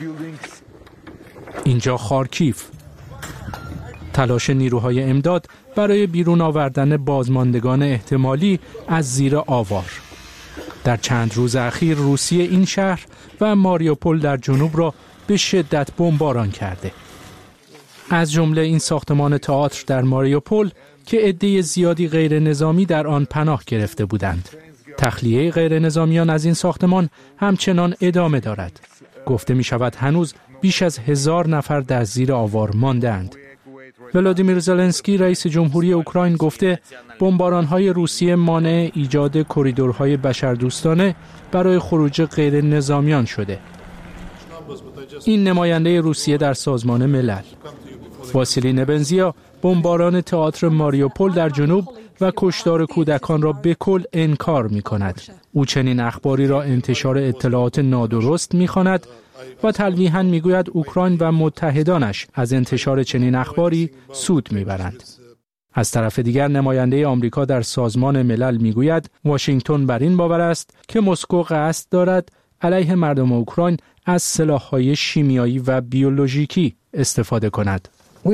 اینجا خارکیف. تلاش نیروهای امداد برای بیرون آوردن بازماندگان احتمالی از زیر آوار. در چند روز اخیر روسیه این شهر و ماریوپول در جنوب را به شدت بمباران کرده. از جمله این ساختمان تئاتر در ماریوپول که عده زیادی غیر نظامی در آن پناه گرفته بودند. تخلیه غیر نظامیان از این ساختمان همچنان ادامه دارد. گفته می شود هنوز بیش از 1000 نفر در زیر آوار مانده‌اند. ولادیمیر زلنسکی رئیس جمهوری اوکراین گفته بمباران‌های روسیه مانع ایجاد کریدورهای بشردوستانه برای خروج غیر نظامیان شده. این نماینده روسیه در سازمان ملل. واسیلی نبنزیا بمباران تئاتر ماریوپول در جنوب و کشتار کودکان را به کل انکار می‌کند. او چنین اخباری را انتشار اطلاعات نادرست می‌خواند و تلویحاً میگوید اوکراین و متحدانش از انتشار چنین اخباری سود میبرند. از طرف دیگر نماینده آمریکا در سازمان ملل میگوید واشنگتن بر این باور است که مسکو قصد دارد علیه مردم اوکراین از سلاح‌های شیمیایی و بیولوژیکی استفاده کند.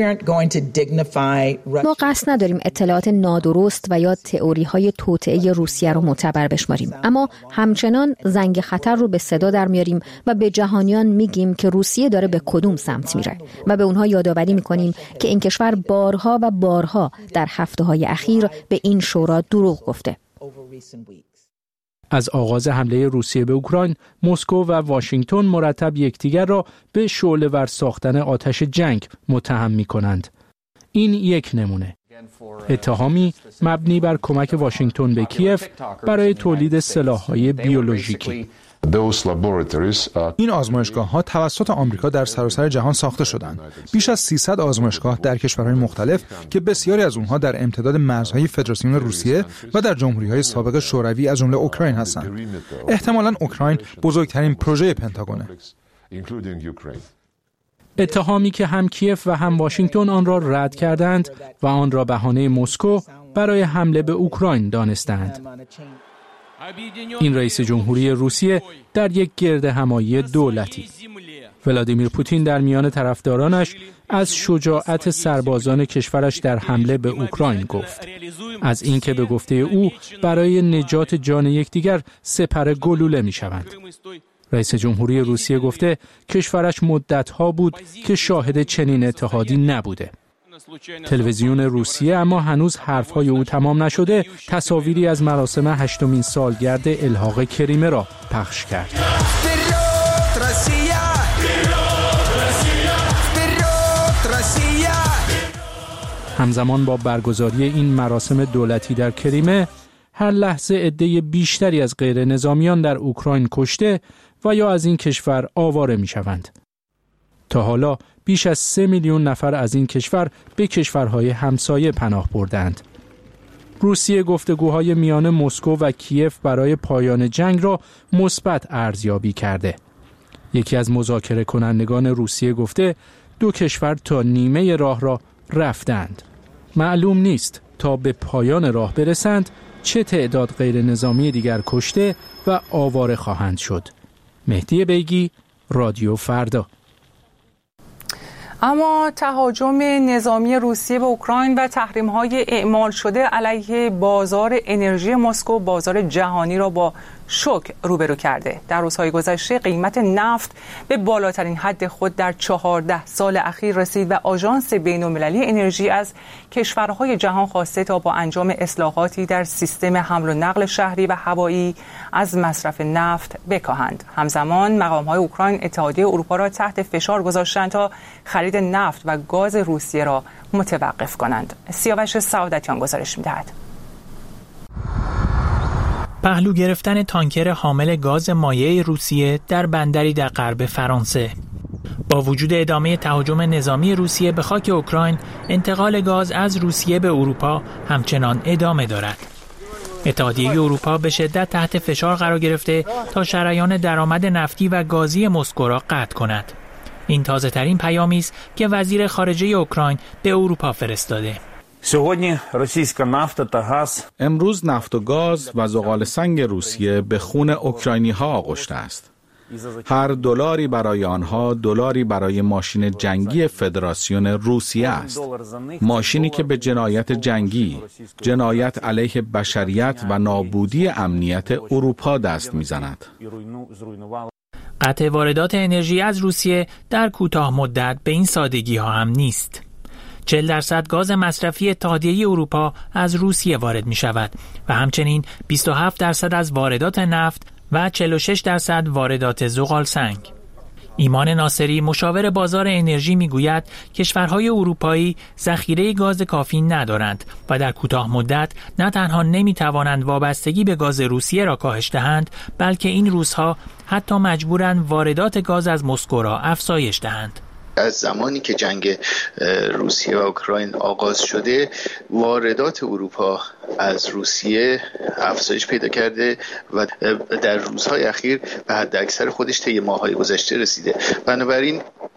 ما قصد نداریم اطلاعات نادرست و یا تئوری‌های توطئه روسیه رو معتبر بشماریم، اما همچنان زنگ خطر رو به صدا در میاریم و به جهانیان میگیم که روسیه داره به کدوم سمت میره و به اونها یادآوری میکنیم که این کشور بارها و بارها در هفته‌های اخیر به این شورا دروغ گفته. از آغاز حمله روسیه به اوکراین، مسکو و واشنگتن مرتب یکدیگر را به شعله‌ور ساختن آتش جنگ متهم می‌کنند. این یک نمونه. اتهامی مبنی بر کمک واشنگتن به کیف برای تولید سلاح‌های بیولوژیکی. این آزمایشگاه‌ها توسط آمریکا در سراسر جهان ساخته شدند. بیش از 300 آزمایشگاه در کشورهای مختلف که بسیاری از اونها در امتداد مرزهای فدراسیون روسیه و در جمهوری‌های سابق شوروی از جمله اوکراین هستند. احتمالاً اوکراین بزرگترین پروژه پنتاگونه. اتهامی که هم کیف و هم واشنگتن آن را رد کردند و آن را بهانه مسکو برای حمله به اوکراین دانستند. این رئیس جمهوری روسیه در یک گرد همایی دولتی. ولادیمیر پوتین در میان طرفدارانش از شجاعت سربازان کشورش در حمله به اوکراین گفت. از اینکه به گفته او برای نجات جان یکدیگر سپر گلوله می‌شوند. رئیس جمهوری روسیه گفته کشورش مدت‌ها بود که شاهد چنین اتحادی نبوده. تلویزیون روسیه اما هنوز حرفهای او تمام نشده تصاویری از مراسم 8مین سالگرد الحاق کریمه را پخش کرد. همزمان با برگزاری این مراسم دولتی در کریمه، هر لحظه عده بیشتری از غیر نظامیان در اوکراین کشته و یا از این کشور آواره می شوند. تا حالا بیش از 3 میلیون نفر از این کشور به کشورهای همسایه پناه بردند. روسیه گفتگوهای میان مسکو و کیف برای پایان جنگ را مثبت ارزیابی کرده. یکی از مذاکره کنندگان روسیه گفته 2 کشور تا نیمه راه را رفتند. معلوم نیست تا به پایان راه برسند چه تعداد غیر نظامی دیگر کشته و آواره خواهند شد. مهدی بیگی، رادیو فردا. اما تهاجم نظامی روسیه به اوکراین و تحریم‌های اعمال شده علیه بازار انرژی مسکو بازار جهانی را با شوک روبرو کرده. در روزهای گذشته قیمت نفت به بالاترین حد خود در 14 سال اخیر رسید و آژانس بین‌المللی انرژی از کشورهای جهان خواسته تا با انجام اصلاحاتی در سیستم حمل و نقل شهری و هوایی از مصرف نفت بکاهند. همزمان مقام‌های اوکراین اتحادیه اروپا را تحت فشار گذاشتند تا خرید نفت و گاز روسیه را متوقف کنند. سیاوش سعادتیان گزارش می‌دهد. پهلو گرفتن تانکر حامل گاز مایع روسیه در بندری در غرب فرانسه. با وجود ادامه تهاجم نظامی روسیه به خاک اوکراین، انتقال گاز از روسیه به اروپا همچنان ادامه دارد. اتحادیه اروپا به شدت تحت فشار قرار گرفته تا شریان درآمد نفتی و گازی مسکو را قطع کند. این تازه ترین پیامی است که وزیر خارجه اوکراین به اروپا فرستاده. امروز نفت و گاز و زغال سنگ روسیه به خون اوکراینی‌ها آغشته است. هر دلاری برای آنها دلاری برای ماشین جنگی فدراسیون روسیه است. ماشینی که به جنایت جنگی، جنایت علیه بشریت و نابودی امنیت اروپا دست می‌زند. قطع واردات انرژی از روسیه در کوتاه مدت به این سادگی ها هم نیست. 40% گاز مصرفی اتحادیه اروپا از روسیه وارد می شود و همچنین 27% از واردات نفت و 46% واردات زغال سنگ. ایمان ناصری مشاور بازار انرژی می گوید کشورهای اروپایی ذخیره گاز کافی ندارند و در کوتاه مدت نه تنها نمی توانند وابستگی به گاز روسیه را کاهش دهند، بلکه این روزها حتی مجبورند واردات گاز از مسکو را افزایش دهند. از زمانی که جنگ روسیه و اوکراین آغاز شده، واردات اروپا از روسیه افزایش پیدا کرده و در روزهای اخیر به حد اکثر خودش طی ماه‌های گذشته رسیده. بنابراین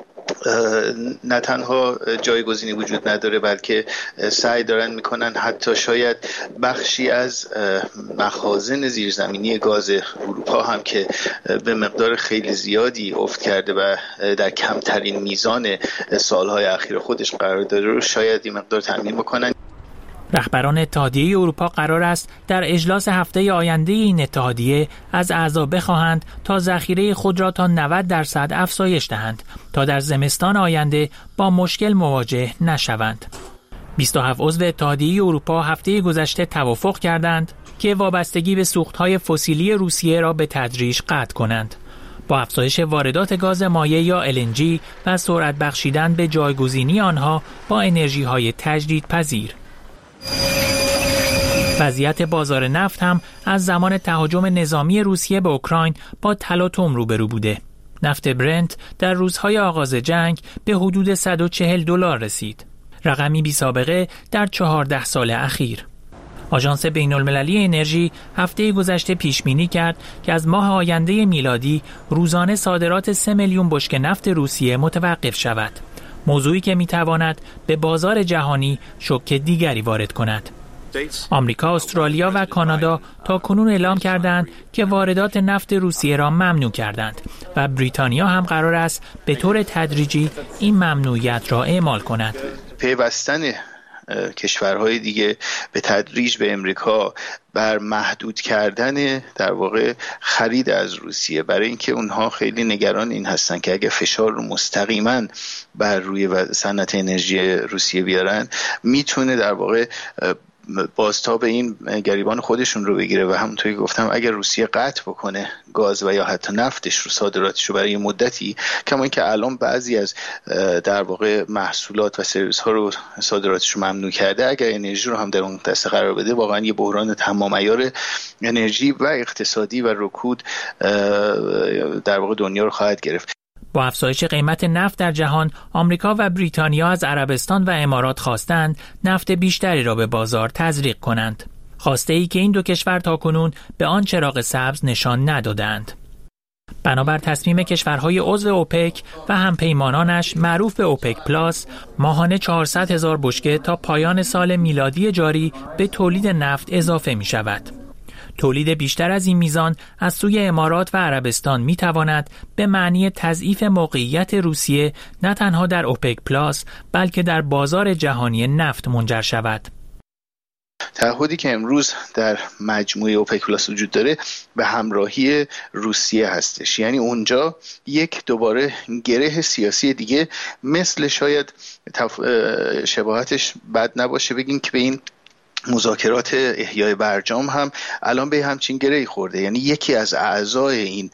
نه تنها جایگزینی وجود نداره، بلکه سعی دارن میکنن حتی شاید بخشی از مخازن زیرزمینی گاز اروپا هم که به مقدار خیلی زیادی افت کرده و در کمترین میزان سالهای اخیر خودش قرار داره رو شاید این مقدار تامین بکنن. رهبران اتحادیه اروپا قرار است در اجلاس هفته آینده این اتحادیه از اعضا بخواهند تا ذخیره خود را تا 90% افزایش دهند تا در زمستان آینده با مشکل مواجه نشوند. 27 عضو اتحادیه اروپا هفته گذشته توافق کردند که وابستگی به سوختهای فسیلی روسیه را به تدریج قطع کنند با افزایش واردات گاز مایع یا LNG و سرعت بخشیدن به جایگزینی آنها با انرژی‌های تجدیدپذیر. وضعیت بازار نفت هم از زمان تهاجم نظامی روسیه به اوکراین با تلاطم روبرو بوده. نفت برنت در روزهای آغاز جنگ به حدود $140 رسید. رقمی بی سابقه در 14 سال اخیر. آژانس بین‌المللی انرژی هفته گذشته پیش بینی کرد که از ماه آینده میلادی روزانه صادرات 3 میلیون بشکه نفت روسیه متوقف شود. موضوعی که میتواند به بازار جهانی شوک دیگری وارد کند. آمریکا، استرالیا و کانادا تا کنون اعلام کردند که واردات نفت روسیه را ممنوع کردند و بریتانیا هم قرار است به طور تدریجی این ممنوعیت را اعمال کند. پیوستن کشورهای دیگه به تدریج به امریکا بر محدود کردن در واقع خرید از روسیه، برای اینکه اونها خیلی نگران این هستن که اگه فشار رو مستقیما بر روی صنعت انرژی روسیه بیارن میتونه در واقع بازتاب این گریبان خودشون رو بگیره و همونطوری که گفتم اگر روسیه قطع بکنه گاز و یا حتی نفتش رو، صادراتش رو برای مدتی، کما اینکه الان بعضی از در واقع محصولات و سرویس ها رو صادراتش رو ممنوع کرده، اگر انرژی رو هم در اون دسته قرار بده واقعا یه بحران تمام عیار انرژی و اقتصادی و رکود در واقع دنیا رو خواهد گرفت. با افزایش قیمت نفت در جهان، آمریکا و بریتانیا از عربستان و امارات خواستند نفت بیشتری را به بازار تزریق کنند. خواسته‌ای که این دو کشور تاکنون به آن چراغ سبز نشان ندادند. بنابر تصمیم کشورهای عضو اوپک و همپیمانانش معروف به اوپک پلاس، ماهانه 400,000 بشکه تا پایان سال میلادی جاری به تولید نفت اضافه می شود. تولید بیشتر از این میزان از سوی امارات و عربستان می تواند به معنی تضعیف موقعیت روسیه نه تنها در اوپک پلاس بلکه در بازار جهانی نفت منجر شود. تعهدی که امروز در مجموعه اوپک پلاس وجود داره به همراهی روسیه هستش، یعنی اونجا یک دوباره گره سیاسی دیگه، مثل شاید شباهتش بد نباشه بگیم که به این مذاکرات احیای برجام هم الان به همچین گره‌ای خورده، یعنی یکی از اعضای این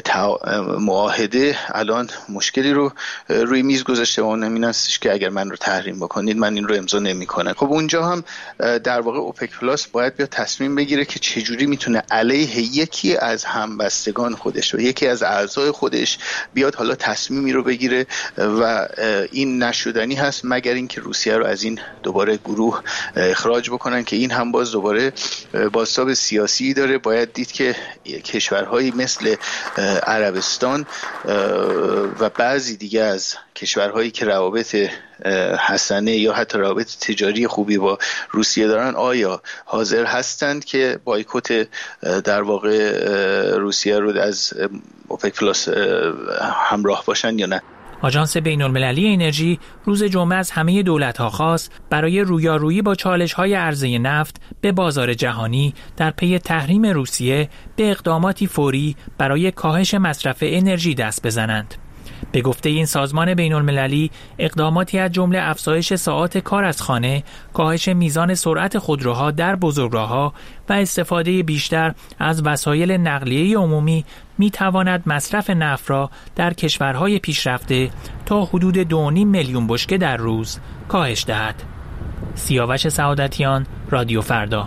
معاهده الان مشکلی رو روی میز گذاشته و اون این هستش که اگر من رو تحریم بکنید من این رو امضا نمی‌کنم. خب اونجا هم در واقع اوپک پلاس باید بیاد تصمیم بگیره که چجوری میتونه علیه یکی از همبستگان خودش و یکی از اعضای خودش بیاد حالا تصمیمی رو بگیره و این نشدنی هست مگر اینکه روسیه رو از این دوباره گروه اخراج بکنن میکنن که این هم باز دوباره بازتاب سیاسی داره. باید دید که کشورهایی مثل عربستان و بعضی دیگه از کشورهایی که روابط حسنه یا حتی روابط تجاری خوبی با روسیه دارن آیا حاضر هستند که بایکوت در واقع روسیه رو از اوپک پلاس همراه باشن یا نه. آژانس بین‌المللی انرژی روز جمعه از همه دولت‌ها خواست برای رویارویی با چالش‌های عرضه نفت به بازار جهانی در پی تحریم روسیه به اقداماتی فوری برای کاهش مصرف انرژی دست بزنند. به گفته این سازمان بین‌المللی اقداماتی از جمله افزایش ساعات کار از خانه، کاهش میزان سرعت خودروها در بزرگراه‌ها و استفاده بیشتر از وسایل نقلیه عمومی می‌تواند مصرف نفت را در کشورهای پیشرفته تا حدود 2.5 میلیون بشکه در روز کاهش دهد. سیاوش سعادتیان، رادیو فردا.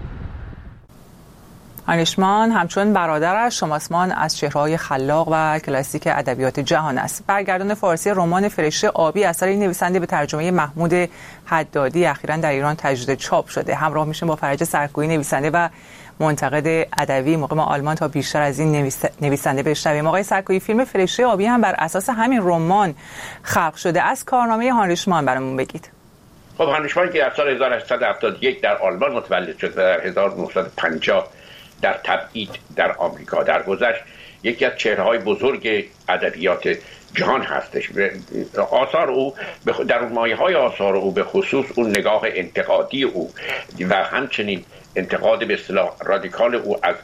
آیرشمان همچون برادرش شماسمان از چهره‌های خلاق و کلاسیک ادبیات جهان است. برگردان فارسی رمان فرشته آبی اثر این نویسنده به ترجمه محمود حدادی اخیراً در ایران تجدید چاپ شده. همراه میشیم با فرج سرکویی نویسنده و منتقد ادبی مقیم آلمان تا بیشتر از این نویسنده بشنویم. آقای سرکویی، فیلم فرشته آبی هم بر اساس همین رمان خلق شده. از کارنامه هانریشمان برامون بگید. خب هانریشمان که در سال 1871 در آلمان متولد شد و در 1950 در تبعید در آمریکا درگذشت، یکی از چهره‌های بزرگ ادبیات جهان هستش. آثار او در اون مایه‌های آثار او به خصوص اون نگاه انتقادی او و همچنین انتقاد به اصطلاح رادیکال او از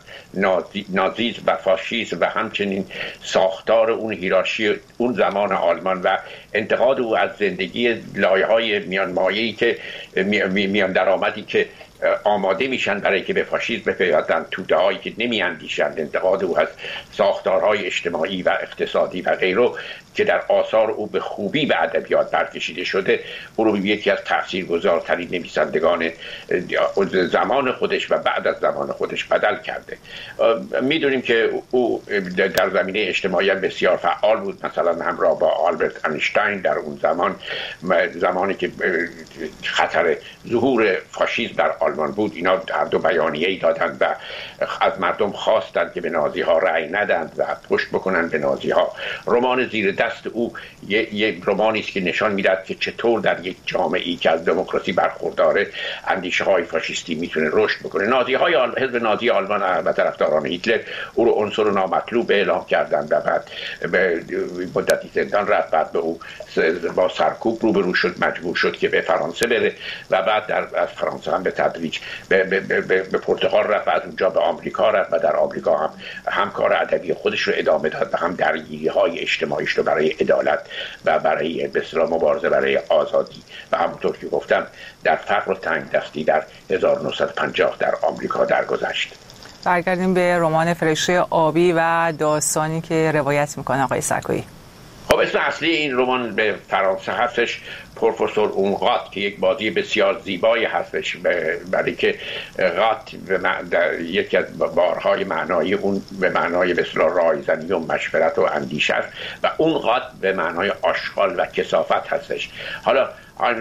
نازیسم و فاشیسم و همچنین ساختار اون هیرارشی اون زمان آلمان و انتقاد او از زندگی لایه‌های میانمایه‌ای که میان درآمدی که آماده میشن برای که به فاشیسم بپیوندن، توده‌هایی که نمیاندیشند، انتقاد او از ساختارهای اجتماعی و اقتصادی و غیره که در آثار او به خوبی به ادبیات برکشیده شده، او رو یکی از تاثیرگذارترین نویسندگان زمان خودش و بعد از زمان خودش بدل کرده. میدونیم که او در زمینه اجتماعی بسیار فعال بود، مثلا همراه با آلبرت اینشتین در اون زمانی که خطر ظهور فاشیسم در آلمان بود، اینا هر دو بیانیه‌ای دادند و از مردم خواستند که به نازی ها رأی ندند و پشت بکنند به نازی ها. رمان زیر دست او یک رمانی است که نشان میدهد که چطور در یک جامعه‌ای که از دموکراسی برخورداره اندیشه‌های فاشیستی میتونه رشد بکنه. حزب نازی آلمان و طرفداران هیتلر او رو عنصر نامطلوب اعلام کردند و بعد به مدتی زندان رفت. بعد به او با سرکوب روبرو شد، مجبور شد که به فرانسه بره و بعد از فرانسه هم به تدریج به پرتغال رفت و از اونجا به آمریکا رفت و در آمریکا هم کار ادبی خودش رو ادامه داد و هم درگیری‌های اجتماعیش رو برای عدالت و برای به اصطلاح مبارزه برای آزادی و همونطور که گفتم در فقر و تنگدستی در 1950 در آمریکا درگذشت. برگردیم به رمان فرشته آبی و داستانی که روایت میکنه آقای سرکویی. خب اسم اصلی این رمان به فرانسه هستش پروفسور اونقات که یک بازی بسیار زیبایی هستش، برای که قات در یکی از بارهای معنایی اون به معنای به اصطلاح رایزنی و مشورت و اندیشه است و اونقات به معنای آشغال و کثافت هستش. حالا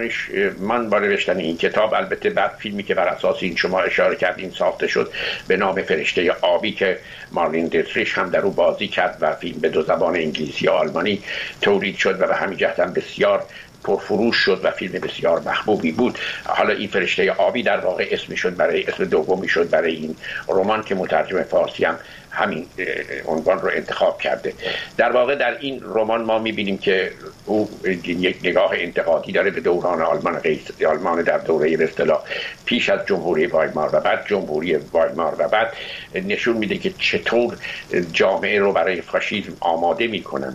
من با نوشتن این کتاب، البته بعد فیلمی که بر اساس این شما اشاره کردین ساخته شد به نام فرشته آبی که مارلین دیتریش هم در او بازی کرد و فیلم به دو زبان انگلیسی و آلمانی تولید شد و به همین جهت هم بسیار پرفروش شد و فیلم بسیار محبوبی بود. حالا این فرشته آبی در واقع اسم دومی شد برای این رمان که مترجم فارسی هم همین عنوان رو انتخاب کرده. در واقع در این رمان ما می‌بینیم که او یک نگاه انتقادی داره به دوران آلمان در دوره به اصطلاح پیش از جمهوری وایمار و بعد جمهوری وایمار و بعد نشون میده که چطور جامعه رو برای فاشیسم آماده می‌کنن.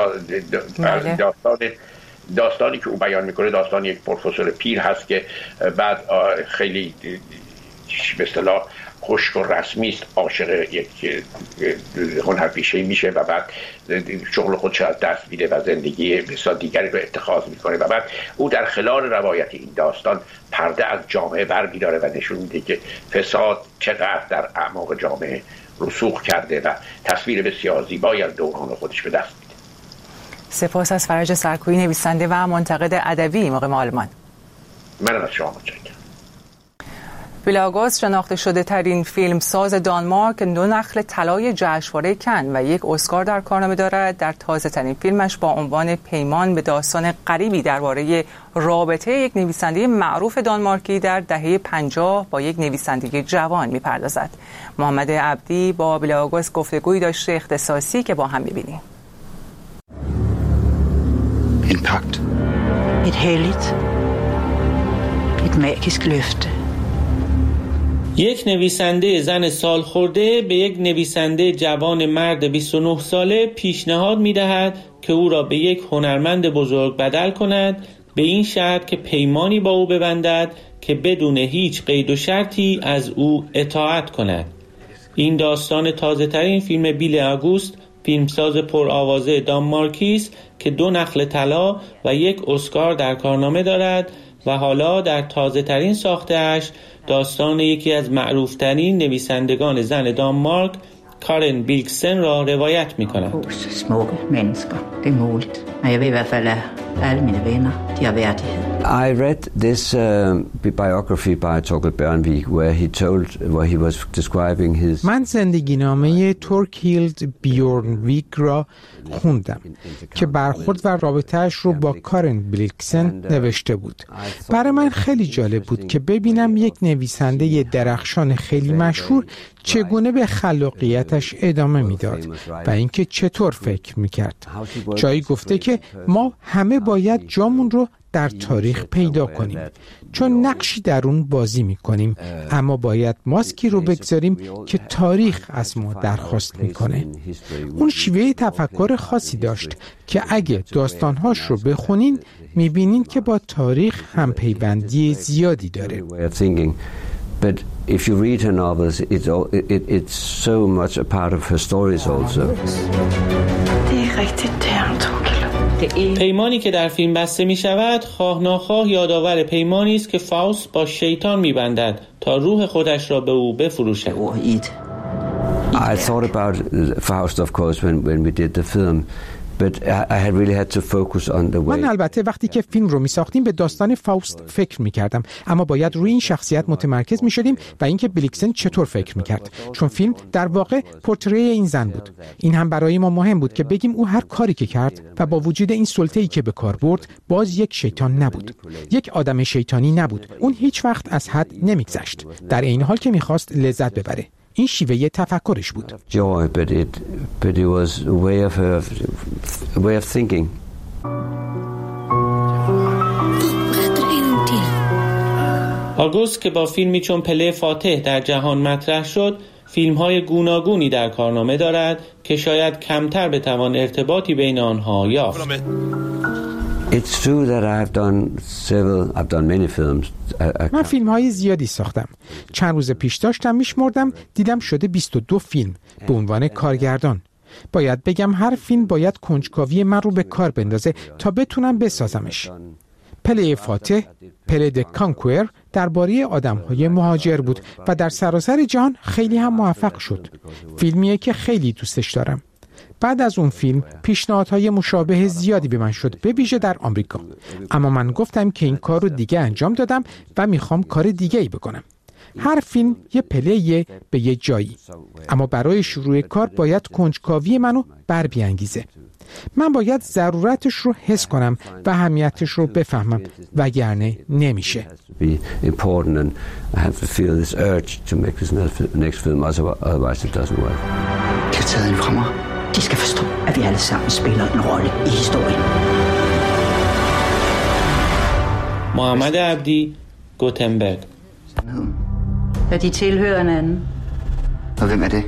داستانی که او بیان میکنه داستان یک پروفسور پیر هست که بعد خیلی به اصطلاح خشک و رسمی است، عاشق یک هنرپیشه میشه و بعد شغل خودش از دست میده و زندگی بسیار دیگری رو اتخاذ میکنه و بعد او در خلال روایت این داستان پرده از جامعه برمی‌داره و نشون میده که فساد چقدر در اعماق جامعه رسوخ کرده و تصویر بسیار زیبایی از دوران خودش به دست میده. سپاس از فرج سرکویی نویسنده و منتقد ادبی مقیم آلمان. من از شما متشکرم. بیلاگوس شناخته شده ترین فیلمساز دانمارک 2 نخل طلای جشنواره کن و 1 اسکار در کارنامه دارد. در تازه ترین فیلمش با عنوان پیمان به داستان غریبی درباره رابطه یک نویسنده معروف دانمارکی در دهه 50 با یک نویسنده جوان میپردازد. محمد عبدی با بیلاگوس گفتگویی داشته اختصاصی که با هم می‌بینیم. En pagt. Et helligt. Et magisk løfte. یک نویسنده زن سالخورده به یک نویسنده جوان مرد 29 ساله پیشنهاد می‌دهد که او را به یک هنرمند بزرگ بدل کند، به این شرط که پیمانی با او ببندد که بدون هیچ قید و شرطی از او اطاعت کند. این داستان تازه‌ترین فیلم بیل آگوست، فیلمساز پرآوازه دانمارکی است که 2 نخل طلا و 1 اسکار در کارنامه دارد و حالا در تازه‌ترین ساخته‌اش داستان یکی از معروف‌ترین نویسندگان زن دانمارک، کارن بیلکسن را روایت می‌کند. Smukke mennesker. Det er muligt. Men jeg ved i hvert fald, at alle mine venner, de har værdighed. I read this biography by Torkel Bjørnvig where he was describing his. من زندگینامه تورکیلد بیورنویگ را خوندم که برخورد و رابطه‌اش رو با کارن بیلکسن نوشته بود. برای من خیلی جالب بود که ببینم یک نویسنده درخشان خیلی مشهور چگونه به خلاقیتش ادامه میداد و اینکه چطور فکر میکرد. جایی گفته که ما همه باید جامون رو در تاریخ پیدا کنیم، چون نقشی در اون بازی میکنیم، اما باید ماسکی رو بگذاریم که تاریخ از ما درخواست میکنه. اون شیوه تفکر خاصی داشت که اگه داستانهاش رو بخونین میبینین که با تاریخ هم پیوندی زیادی داره. But if you read her novels, it's so much a part of her stories also. Det er rigtigt, det er Torkel. پیمانی که در فیلم بسته می شود خواه ناخواه یادآور پیمانی است که فاوست با شیطان می بندد تا روح خودش را به او بفروشد. I thought about Faust of course when we did the film. But I had really had to focus on the way. من البته وقتی که فیلم رو می‌ساختیم به داستان فاوست فکر می‌کردم، اما باید روی این شخصیت متمرکز می‌شدیم و اینکه بیلکسن چطور فکر می‌کرد، چون فیلم در واقع پورتری این زن بود. این هم برای ما مهم بود که بگیم او هر کاری که کرد و با وجود این سلطه‌ای که به کار برد، باز یک شیطان نبود، یک آدم شیطانی نبود. اون هیچ وقت از حد نمی‌گذشت، در این حال که می‌خواست لذت ببره. این شیوه تفکرش بود. Joy, but it was a way of thinking. آگوست که با فیلمی چون پله فاتح در جهان مطرح شد، فیلم‌های گوناگونی در کارنامه دارد که شاید کمتر بتوان ارتباطی بین آنها یافت. It's true that I've done many films. من فیلم‌های زیادی ساختم. چند روز پیش داشتم میشمردم، دیدم شده 22 فیلم به عنوان کارگردان. باید بگم هر فیلم باید کنجکاوی من رو به کار بندازه تا بتونم بسازمش. پله فاتح، پله د کانکوئر درباره آدم‌های مهاجر بود و در سراسر جهان خیلی هم موفق شد. فیلمیه که خیلی دوستش دارم. بعد از اون فیلم پیشنهادهای مشابه زیادی به من شد، به ویژه در آمریکا، اما من گفتم که این کار رو دیگه انجام دادم و میخوام کار دیگه ای بکنم. هر فیلم یه پله به یه جایی، اما برای شروع کار باید کنجکاوی منو بر بیانگیزه. من باید ضرورتش رو حس کنم و اهمیتش رو بفهمم، وگرنه نمیشه. De skal forstå, at vi alle sammen spiller en rolle i historien. محمد عبدی، گوتنبرگ. Ja, de tilhører hinanden. Og hvem er det?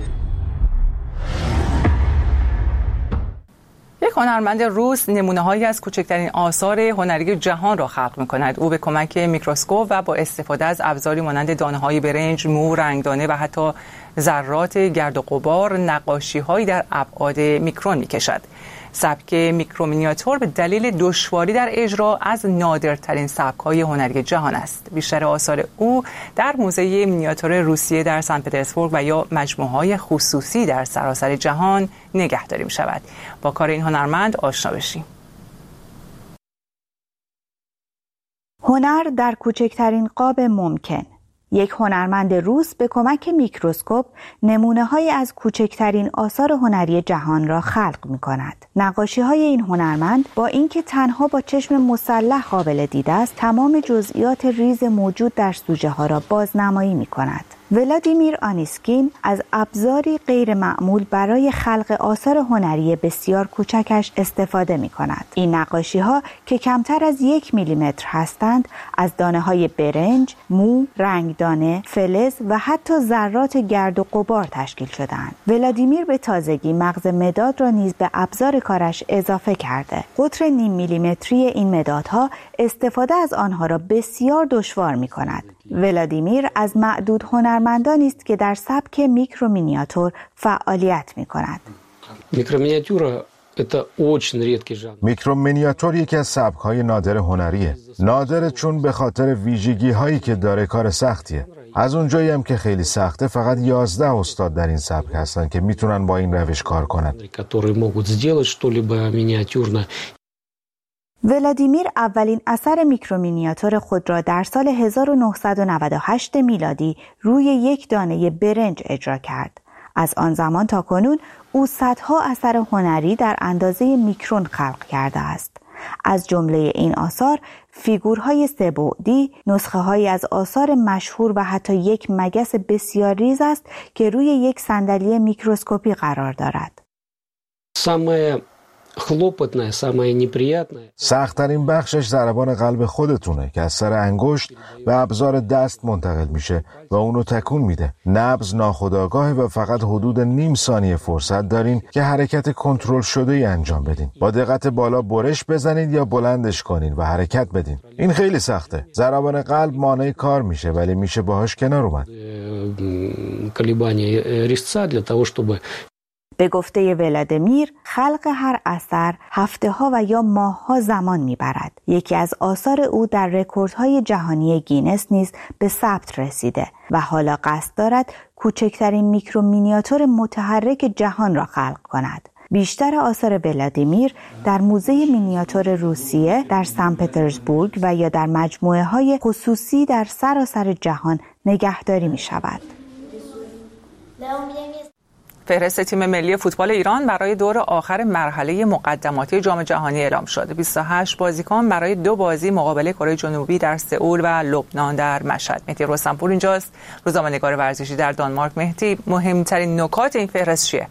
یک هنرمند روس نمونه‌هایی از کوچکترین آثار هنری جهان را خلق می‌کند. او به کمک میکروسکوپ و با استفاده از ابزاری مانند دانه‌های برنج، مو، رنگدانه و حتی ذرات گرد و غبار نقاشی‌هایی در ابعاد میکرون می‌کشد. سبک میکرومینیاتور به دلیل دشواری در اجرا از نادرترین سبک‌های هنری جهان است. بیشتر آثار او در موزه مینیاتور روسیه در سن پترزبورگ و یا مجموعه‌های خصوصی در سراسر جهان نگهداری می‌شود. با کار این هنرمند آشنا بشیم. هنر در کوچکترین قاب ممکن. یک هنرمند روس به کمک میکروسکوپ نمونه‌هایی از کوچکترین آثار هنری جهان را خلق می‌کند. نقاشی‌های این هنرمند با اینکه تنها با چشم مسلح قابل دید است، تمام جزئیات ریز موجود در سوژه‌ها را بازنمایی می‌کند. ولادیمیر آنیسکین از ابزاری غیر معمول برای خلق آثار هنری بسیار کوچکش استفاده می کند. این نقاشی ها که کمتر از 1 میلیمتر هستند، از دانه های برنج، مو، رنگدانه، فلز و حتی ذرات گرد و غبار تشکیل شده‌اند. ولادیمیر به تازگی مغز مداد را نیز به ابزار کارش اضافه کرده. قطر نیم میلیمتری این مدادها استفاده از آنها را بسیار دشوار می کند. ولادیمیر از معدود هنرمندانی است که در سبک میکرومینیاتور فعالیت می کند. میکرومینیاتور یکی از سبک‌های نادر هنریه. نادر چون به خاطر ویژگی‌هایی که داره کار سختیه. از اونجایی هم که خیلی سخته، فقط 11 استاد در این سبک هستن که میتونن با این روش کار کنن. ولادیمیر اولین اثر میکرومینیاتور خود را در سال 1998 میلادی روی یک دانه برنج اجرا کرد. از آن زمان تا کنون او صدها اثر هنری در اندازه میکرون خلق کرده است. از جمله این آثار فیگورهای سه‌بعدی، نسخه‌هایی از آثار مشهور و حتی یک مگس بسیار ریز است که روی یک صندلی میکروسکوپی قرار دارد. سخت‌ترین بخشش ضربان قلب خودتونه که از سر انگشت به ابزار دست منتقل میشه و اونو تکون میده. نبض ناخودآگاهه و فقط حدود نیم ثانیه فرصت دارین که حرکت کنترل شده‌ای انجام بدین. با دقت بالا برش بزنید یا بلندش کنین و حرکت بدین. این خیلی سخته. ضربان قلب مانع کار میشه، ولی میشه باهاش کنار اومد. به گفته ولادیمیر، خلق هر اثر هفته‌ها و یا ماه‌ها زمان می‌برد. یکی از آثار او در رکوردهای جهانی گینس نیز به ثبت رسیده و حالا قصد دارد کوچکترین میکرومینیاتور متحرک جهان را خلق کند. بیشتر آثار ولادیمیر در موزه مینیاتور روسیه در سن پترزبورگ و یا در مجموعه‌های خصوصی در سراسر جهان نگهداری می‌شود. فهرست تیم ملی فوتبال ایران برای دور آخر مرحله مقدماتی جام جهانی اعلام شد. 28 بازیکن برای 2 بازی مقابل کره جنوبی در سئول و لبنان در مشهد. مهدی رستمپور اینجاست، روزنامه‌نگار ورزشی در دانمارک. مهدی، مهمترین نکات این فهرست چیه؟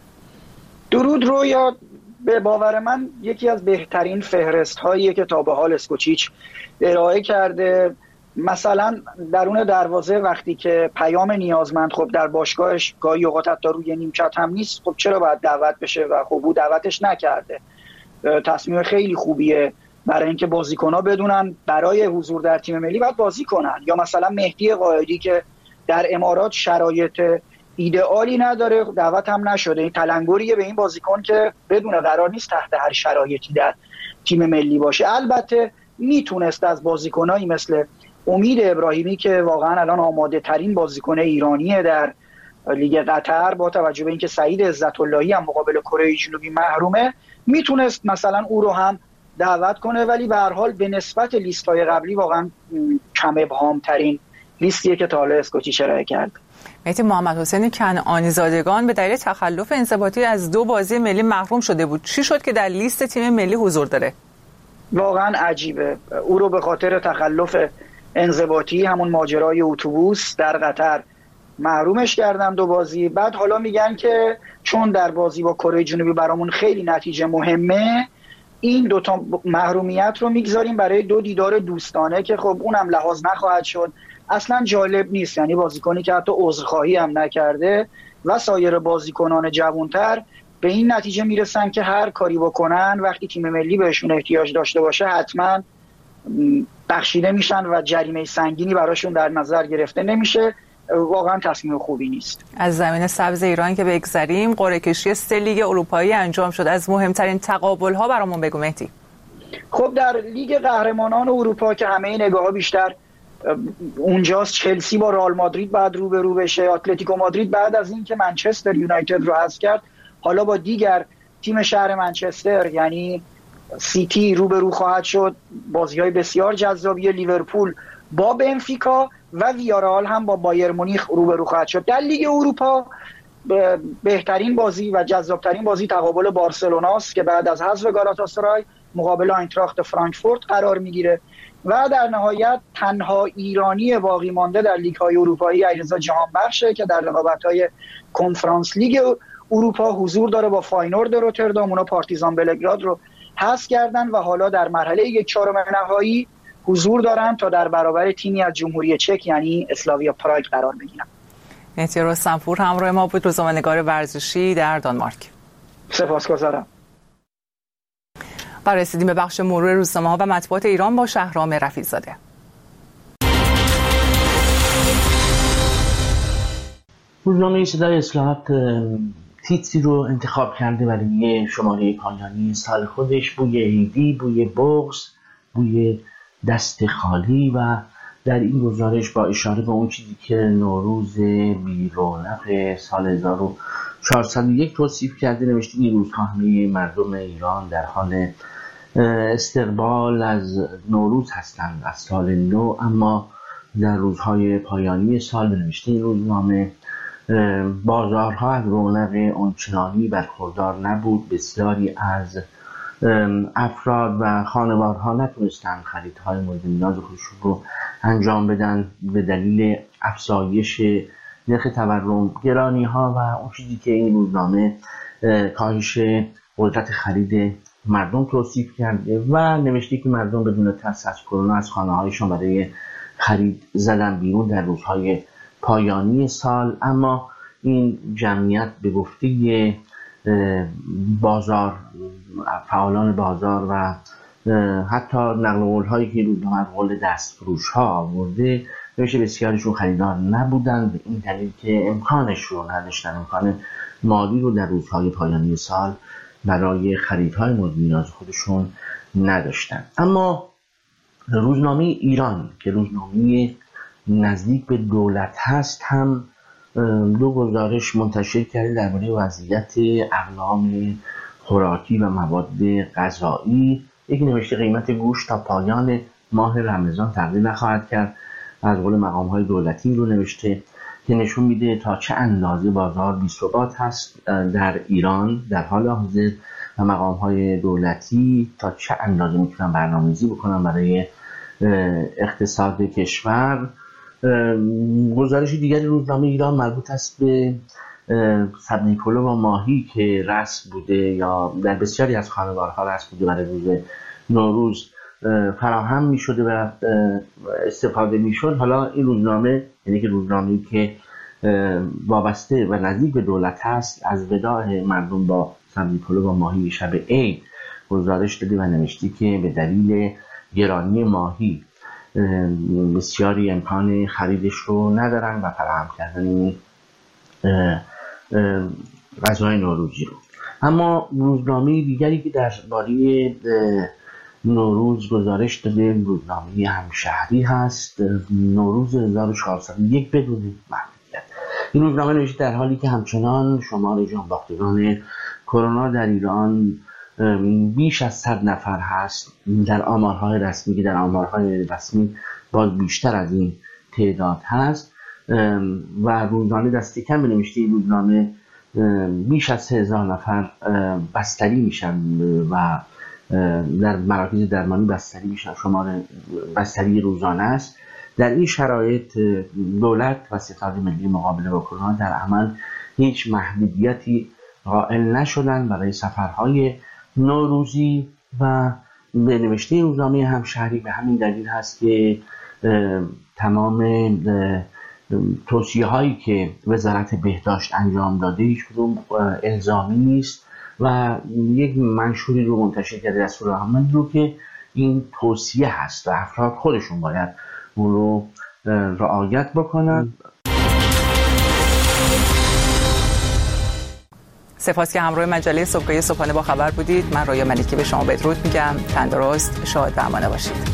درود رویا، به باور من یکی از بهترین فهرست هایی که تا به حال اسکوچیچ ارائه کرده. مثلا درون دروازه وقتی که پیام نیازمند خب در باشگاهش گاهی اوقات حتی روی نیمکت هم نیست، خب چرا باید دعوت بشه و خب او دعوتش نکرده. تصمیم خیلی خوبیه برای اینکه بازیکن‌ها بدونن برای حضور در تیم ملی باید بازی کنن. یا مثلا مهدی قائدی که در امارات شرایط ایدئالی نداره، دعوت هم نشده. این تلنگریه به این بازیکن که بدون قرار نیست تحت هر شرایطی در تیم ملی باشه. البته میتونست از بازیکنایی مثل امید ابراهیمی که واقعا الان آماده ترین بازیکن ایرانیه در لیگ قطر، با توجه به اینکه سعید عزت اللهی هم مقابل کره جنوبی محرومه، میتونست مثلا او رو هم دعوت کنه، ولی به هر حال به نسبت لیست‌های قبلی واقعا کم ابهام ترین لیستیه که تا حالا اسکوچیچ ارائه کرد. مهدی، محمد حسین کنعانی زادگان به دلیل تخلف انضباطی از 2 بازی ملی محروم شده بود. چی شد که در لیست تیم ملی حضور داره؟ واقعا عجیبه. او رو به خاطر تخلف انضباطی، همون ماجرای اتوبوس در قطر، محرومش کردن 2 بازی. بعد حالا میگن که چون در بازی با کره جنوبی برامون خیلی نتیجه مهمه، این 2 تا محرومیت رو میگذاریم برای 2 دیدار دوستانه که خب اونم لحاظ نخواهد شد. اصلا جالب نیست، یعنی بازیکنی که حتی عذرخواهی هم نکرده و سایر بازیکنان جوانتر به این نتیجه میرسن که هر کاری بکنن وقتی تیم ملی بهشون احتیاج داشته باشه حتما بخشیده میشن و جریمه سنگینی براشون در نظر گرفته نمیشه. واقعا تصمیم خوبی نیست. از زمین سبز ایران که بگذریم، قرعه کشی 3 لیگ اروپایی انجام شد. از مهمترین تقابل‌ها برامون بگو مهدی. خب در لیگ قهرمانان اروپا که همه نگاه‌ها بیشتر اونجاست، چلسی با رئال مادرید بعد روبرو بشه. اتلتیکو مادرید بعد از اینکه منچستر یونایتد رو حذف کرد، حالا با دیگر تیم شهر منچستر یعنی سیتی روبرو خواهد شد. بازی‌های بسیار جذابی لیورپول با بنفیکا و ویارال هم با بایر مونیخ روبرو خواهد شد. در لیگ اروپا بهترین بازی و جذابترین بازی تقابل بارسلوناست که بعد از حذف گالاتاسرای مقابل آینتراخت فرانکفورت قرار میگیره و در نهایت تنها ایرانی باقی مانده در لیگ‌های اروپایی علیرضا جهانبخشه که در رقابت‌های کنفرانس لیگ اروپا حضور داره با فاینورد روتردام. اونا پارتیزان بلگراد رو حذف کردن و حالا در مرحله 1/4 نهایی حضور دارن تا در برابر تیمی از جمهوری چک یعنی اسلاویا پراگ قرار بگیرن. مهدی رستمپور همراه ما بود، روزنامه‌نگار ورزشی در دانمارک. سپاسگزارم. رسیدیم به بخش مرور روزنامه‌ها و مطبوعات ایران با شهرام رفیع‌زاده. روزنامه صدای اصلاحات تیتری رو انتخاب کرده برای شماره پایانی سال خودش: بوی عیدی، بوی بغض، بوی دست خالی. و در این گزارش با اشاره به اون چیزی که نوروز بی رونق سال 1401 توصیف کرده، نوشته این روزها همه مردم ایران در حال استقبال از نوروز هستند، از سال نو، اما در روزهای پایانی سال، نوشته این روزنامه، بازارها از رونق آنچنانی برخوردار نبود. بسیاری از افراد و خانوارها نتونستند خریدهای مورد نیاز خودشون رو انجام بدن به دلیل افزایش نرخ تورم، گرانی ها و اون چیزی که این روزنامه کاهش قدرت خرید مردم توصیف کرده و نوشته که مردم بدون ترس از کرونا از خانه هایشان برای خرید زدن بیرون در روزهای پایانی سال. اما این جمعیت به گفته بازار، فعالان بازار و حتی نقل قول هایی که روزنامه قول دستفروش ها آورده، نوشته بسیارشون خریدار نبودند به این دلیل که امکانش رو نداشتن، امکان مالی رو در روزهای پایانی سال برای خریدهای مورد نیاز خودشون نداشتن. اما روزنامه ایران که روزنامه نزدیک به دولت هست هم دو گزارش منتشر کرده درباره وضعیت اقلام خوراکی و مواد غذایی. یکی نوشته قیمت گوشت تا پایان ماه رمضان تغییر نخواهد کرد. از قول مقام‌های دولتی رو نوشته که نشون میده تا چه اندازه بازار بی‌ثبات هست در ایران در حال حاضر و مقام‌های دولتی تا چه اندازه میتونن برنامه‌ریزی بکنن برای اقتصاد کشور. گزارش دیگری روزنامه ایران مربوط است به سبزی پلو و ماهی که رسم بوده یا در بسیاری از خانوارها رسم بوده برای روز نوروز فراهم می شده و استفاده می شد. حالا این روزنامه، یعنی که روزنامه‌ای که وابسته و نزدیک به دولت هست، از وداع مردم با سبزی پلو و ماهی شب عید گزارش داده و نوشته که به دلیل گرانی ماهی بسیاری امکان خریدش رو ندارن و فراهم کردن غذای نوروزی رو. اما روزنامه دیگری که درباره نوروز گزارش داده روزنامه همشهری هست، نوروز 1401 بدون محدودیت. این روزنامه نوشته در حالی که همچنان شمار جانباختگان کرونا در ایران بیش از 100 نفر هست، در آمارهای رسمی باز بیشتر از این تعداد هست و روزنامه دست کم بنوشته این روزنامه بیش از 3000 نفر بستری میشن و در مراکز درمانی بستری میشن، شمار بستری روزانه است. در این شرایط دولت و ستاد ملی مقابله با کرونا در عمل هیچ محدودیتی قائل نشدن برای سفرهای نوروزی و به نوشته روزنامه همشهری به همین دلیل هست که تمام توصیه هایی که وزارت بهداشت انجام داده هیچ کدوم الزامی نیست و یک منشوری رو منتشر کرده دستورالعمل رو که این توصیه هست و افراد خودشون باید اون رو رعایت بکنن. سپاس که همراه مجله صبحگاهی صبحانه با خبر بودید. من رویا ملیکی به شما بدرود میگم. تندرست، شاد و امانه باشید.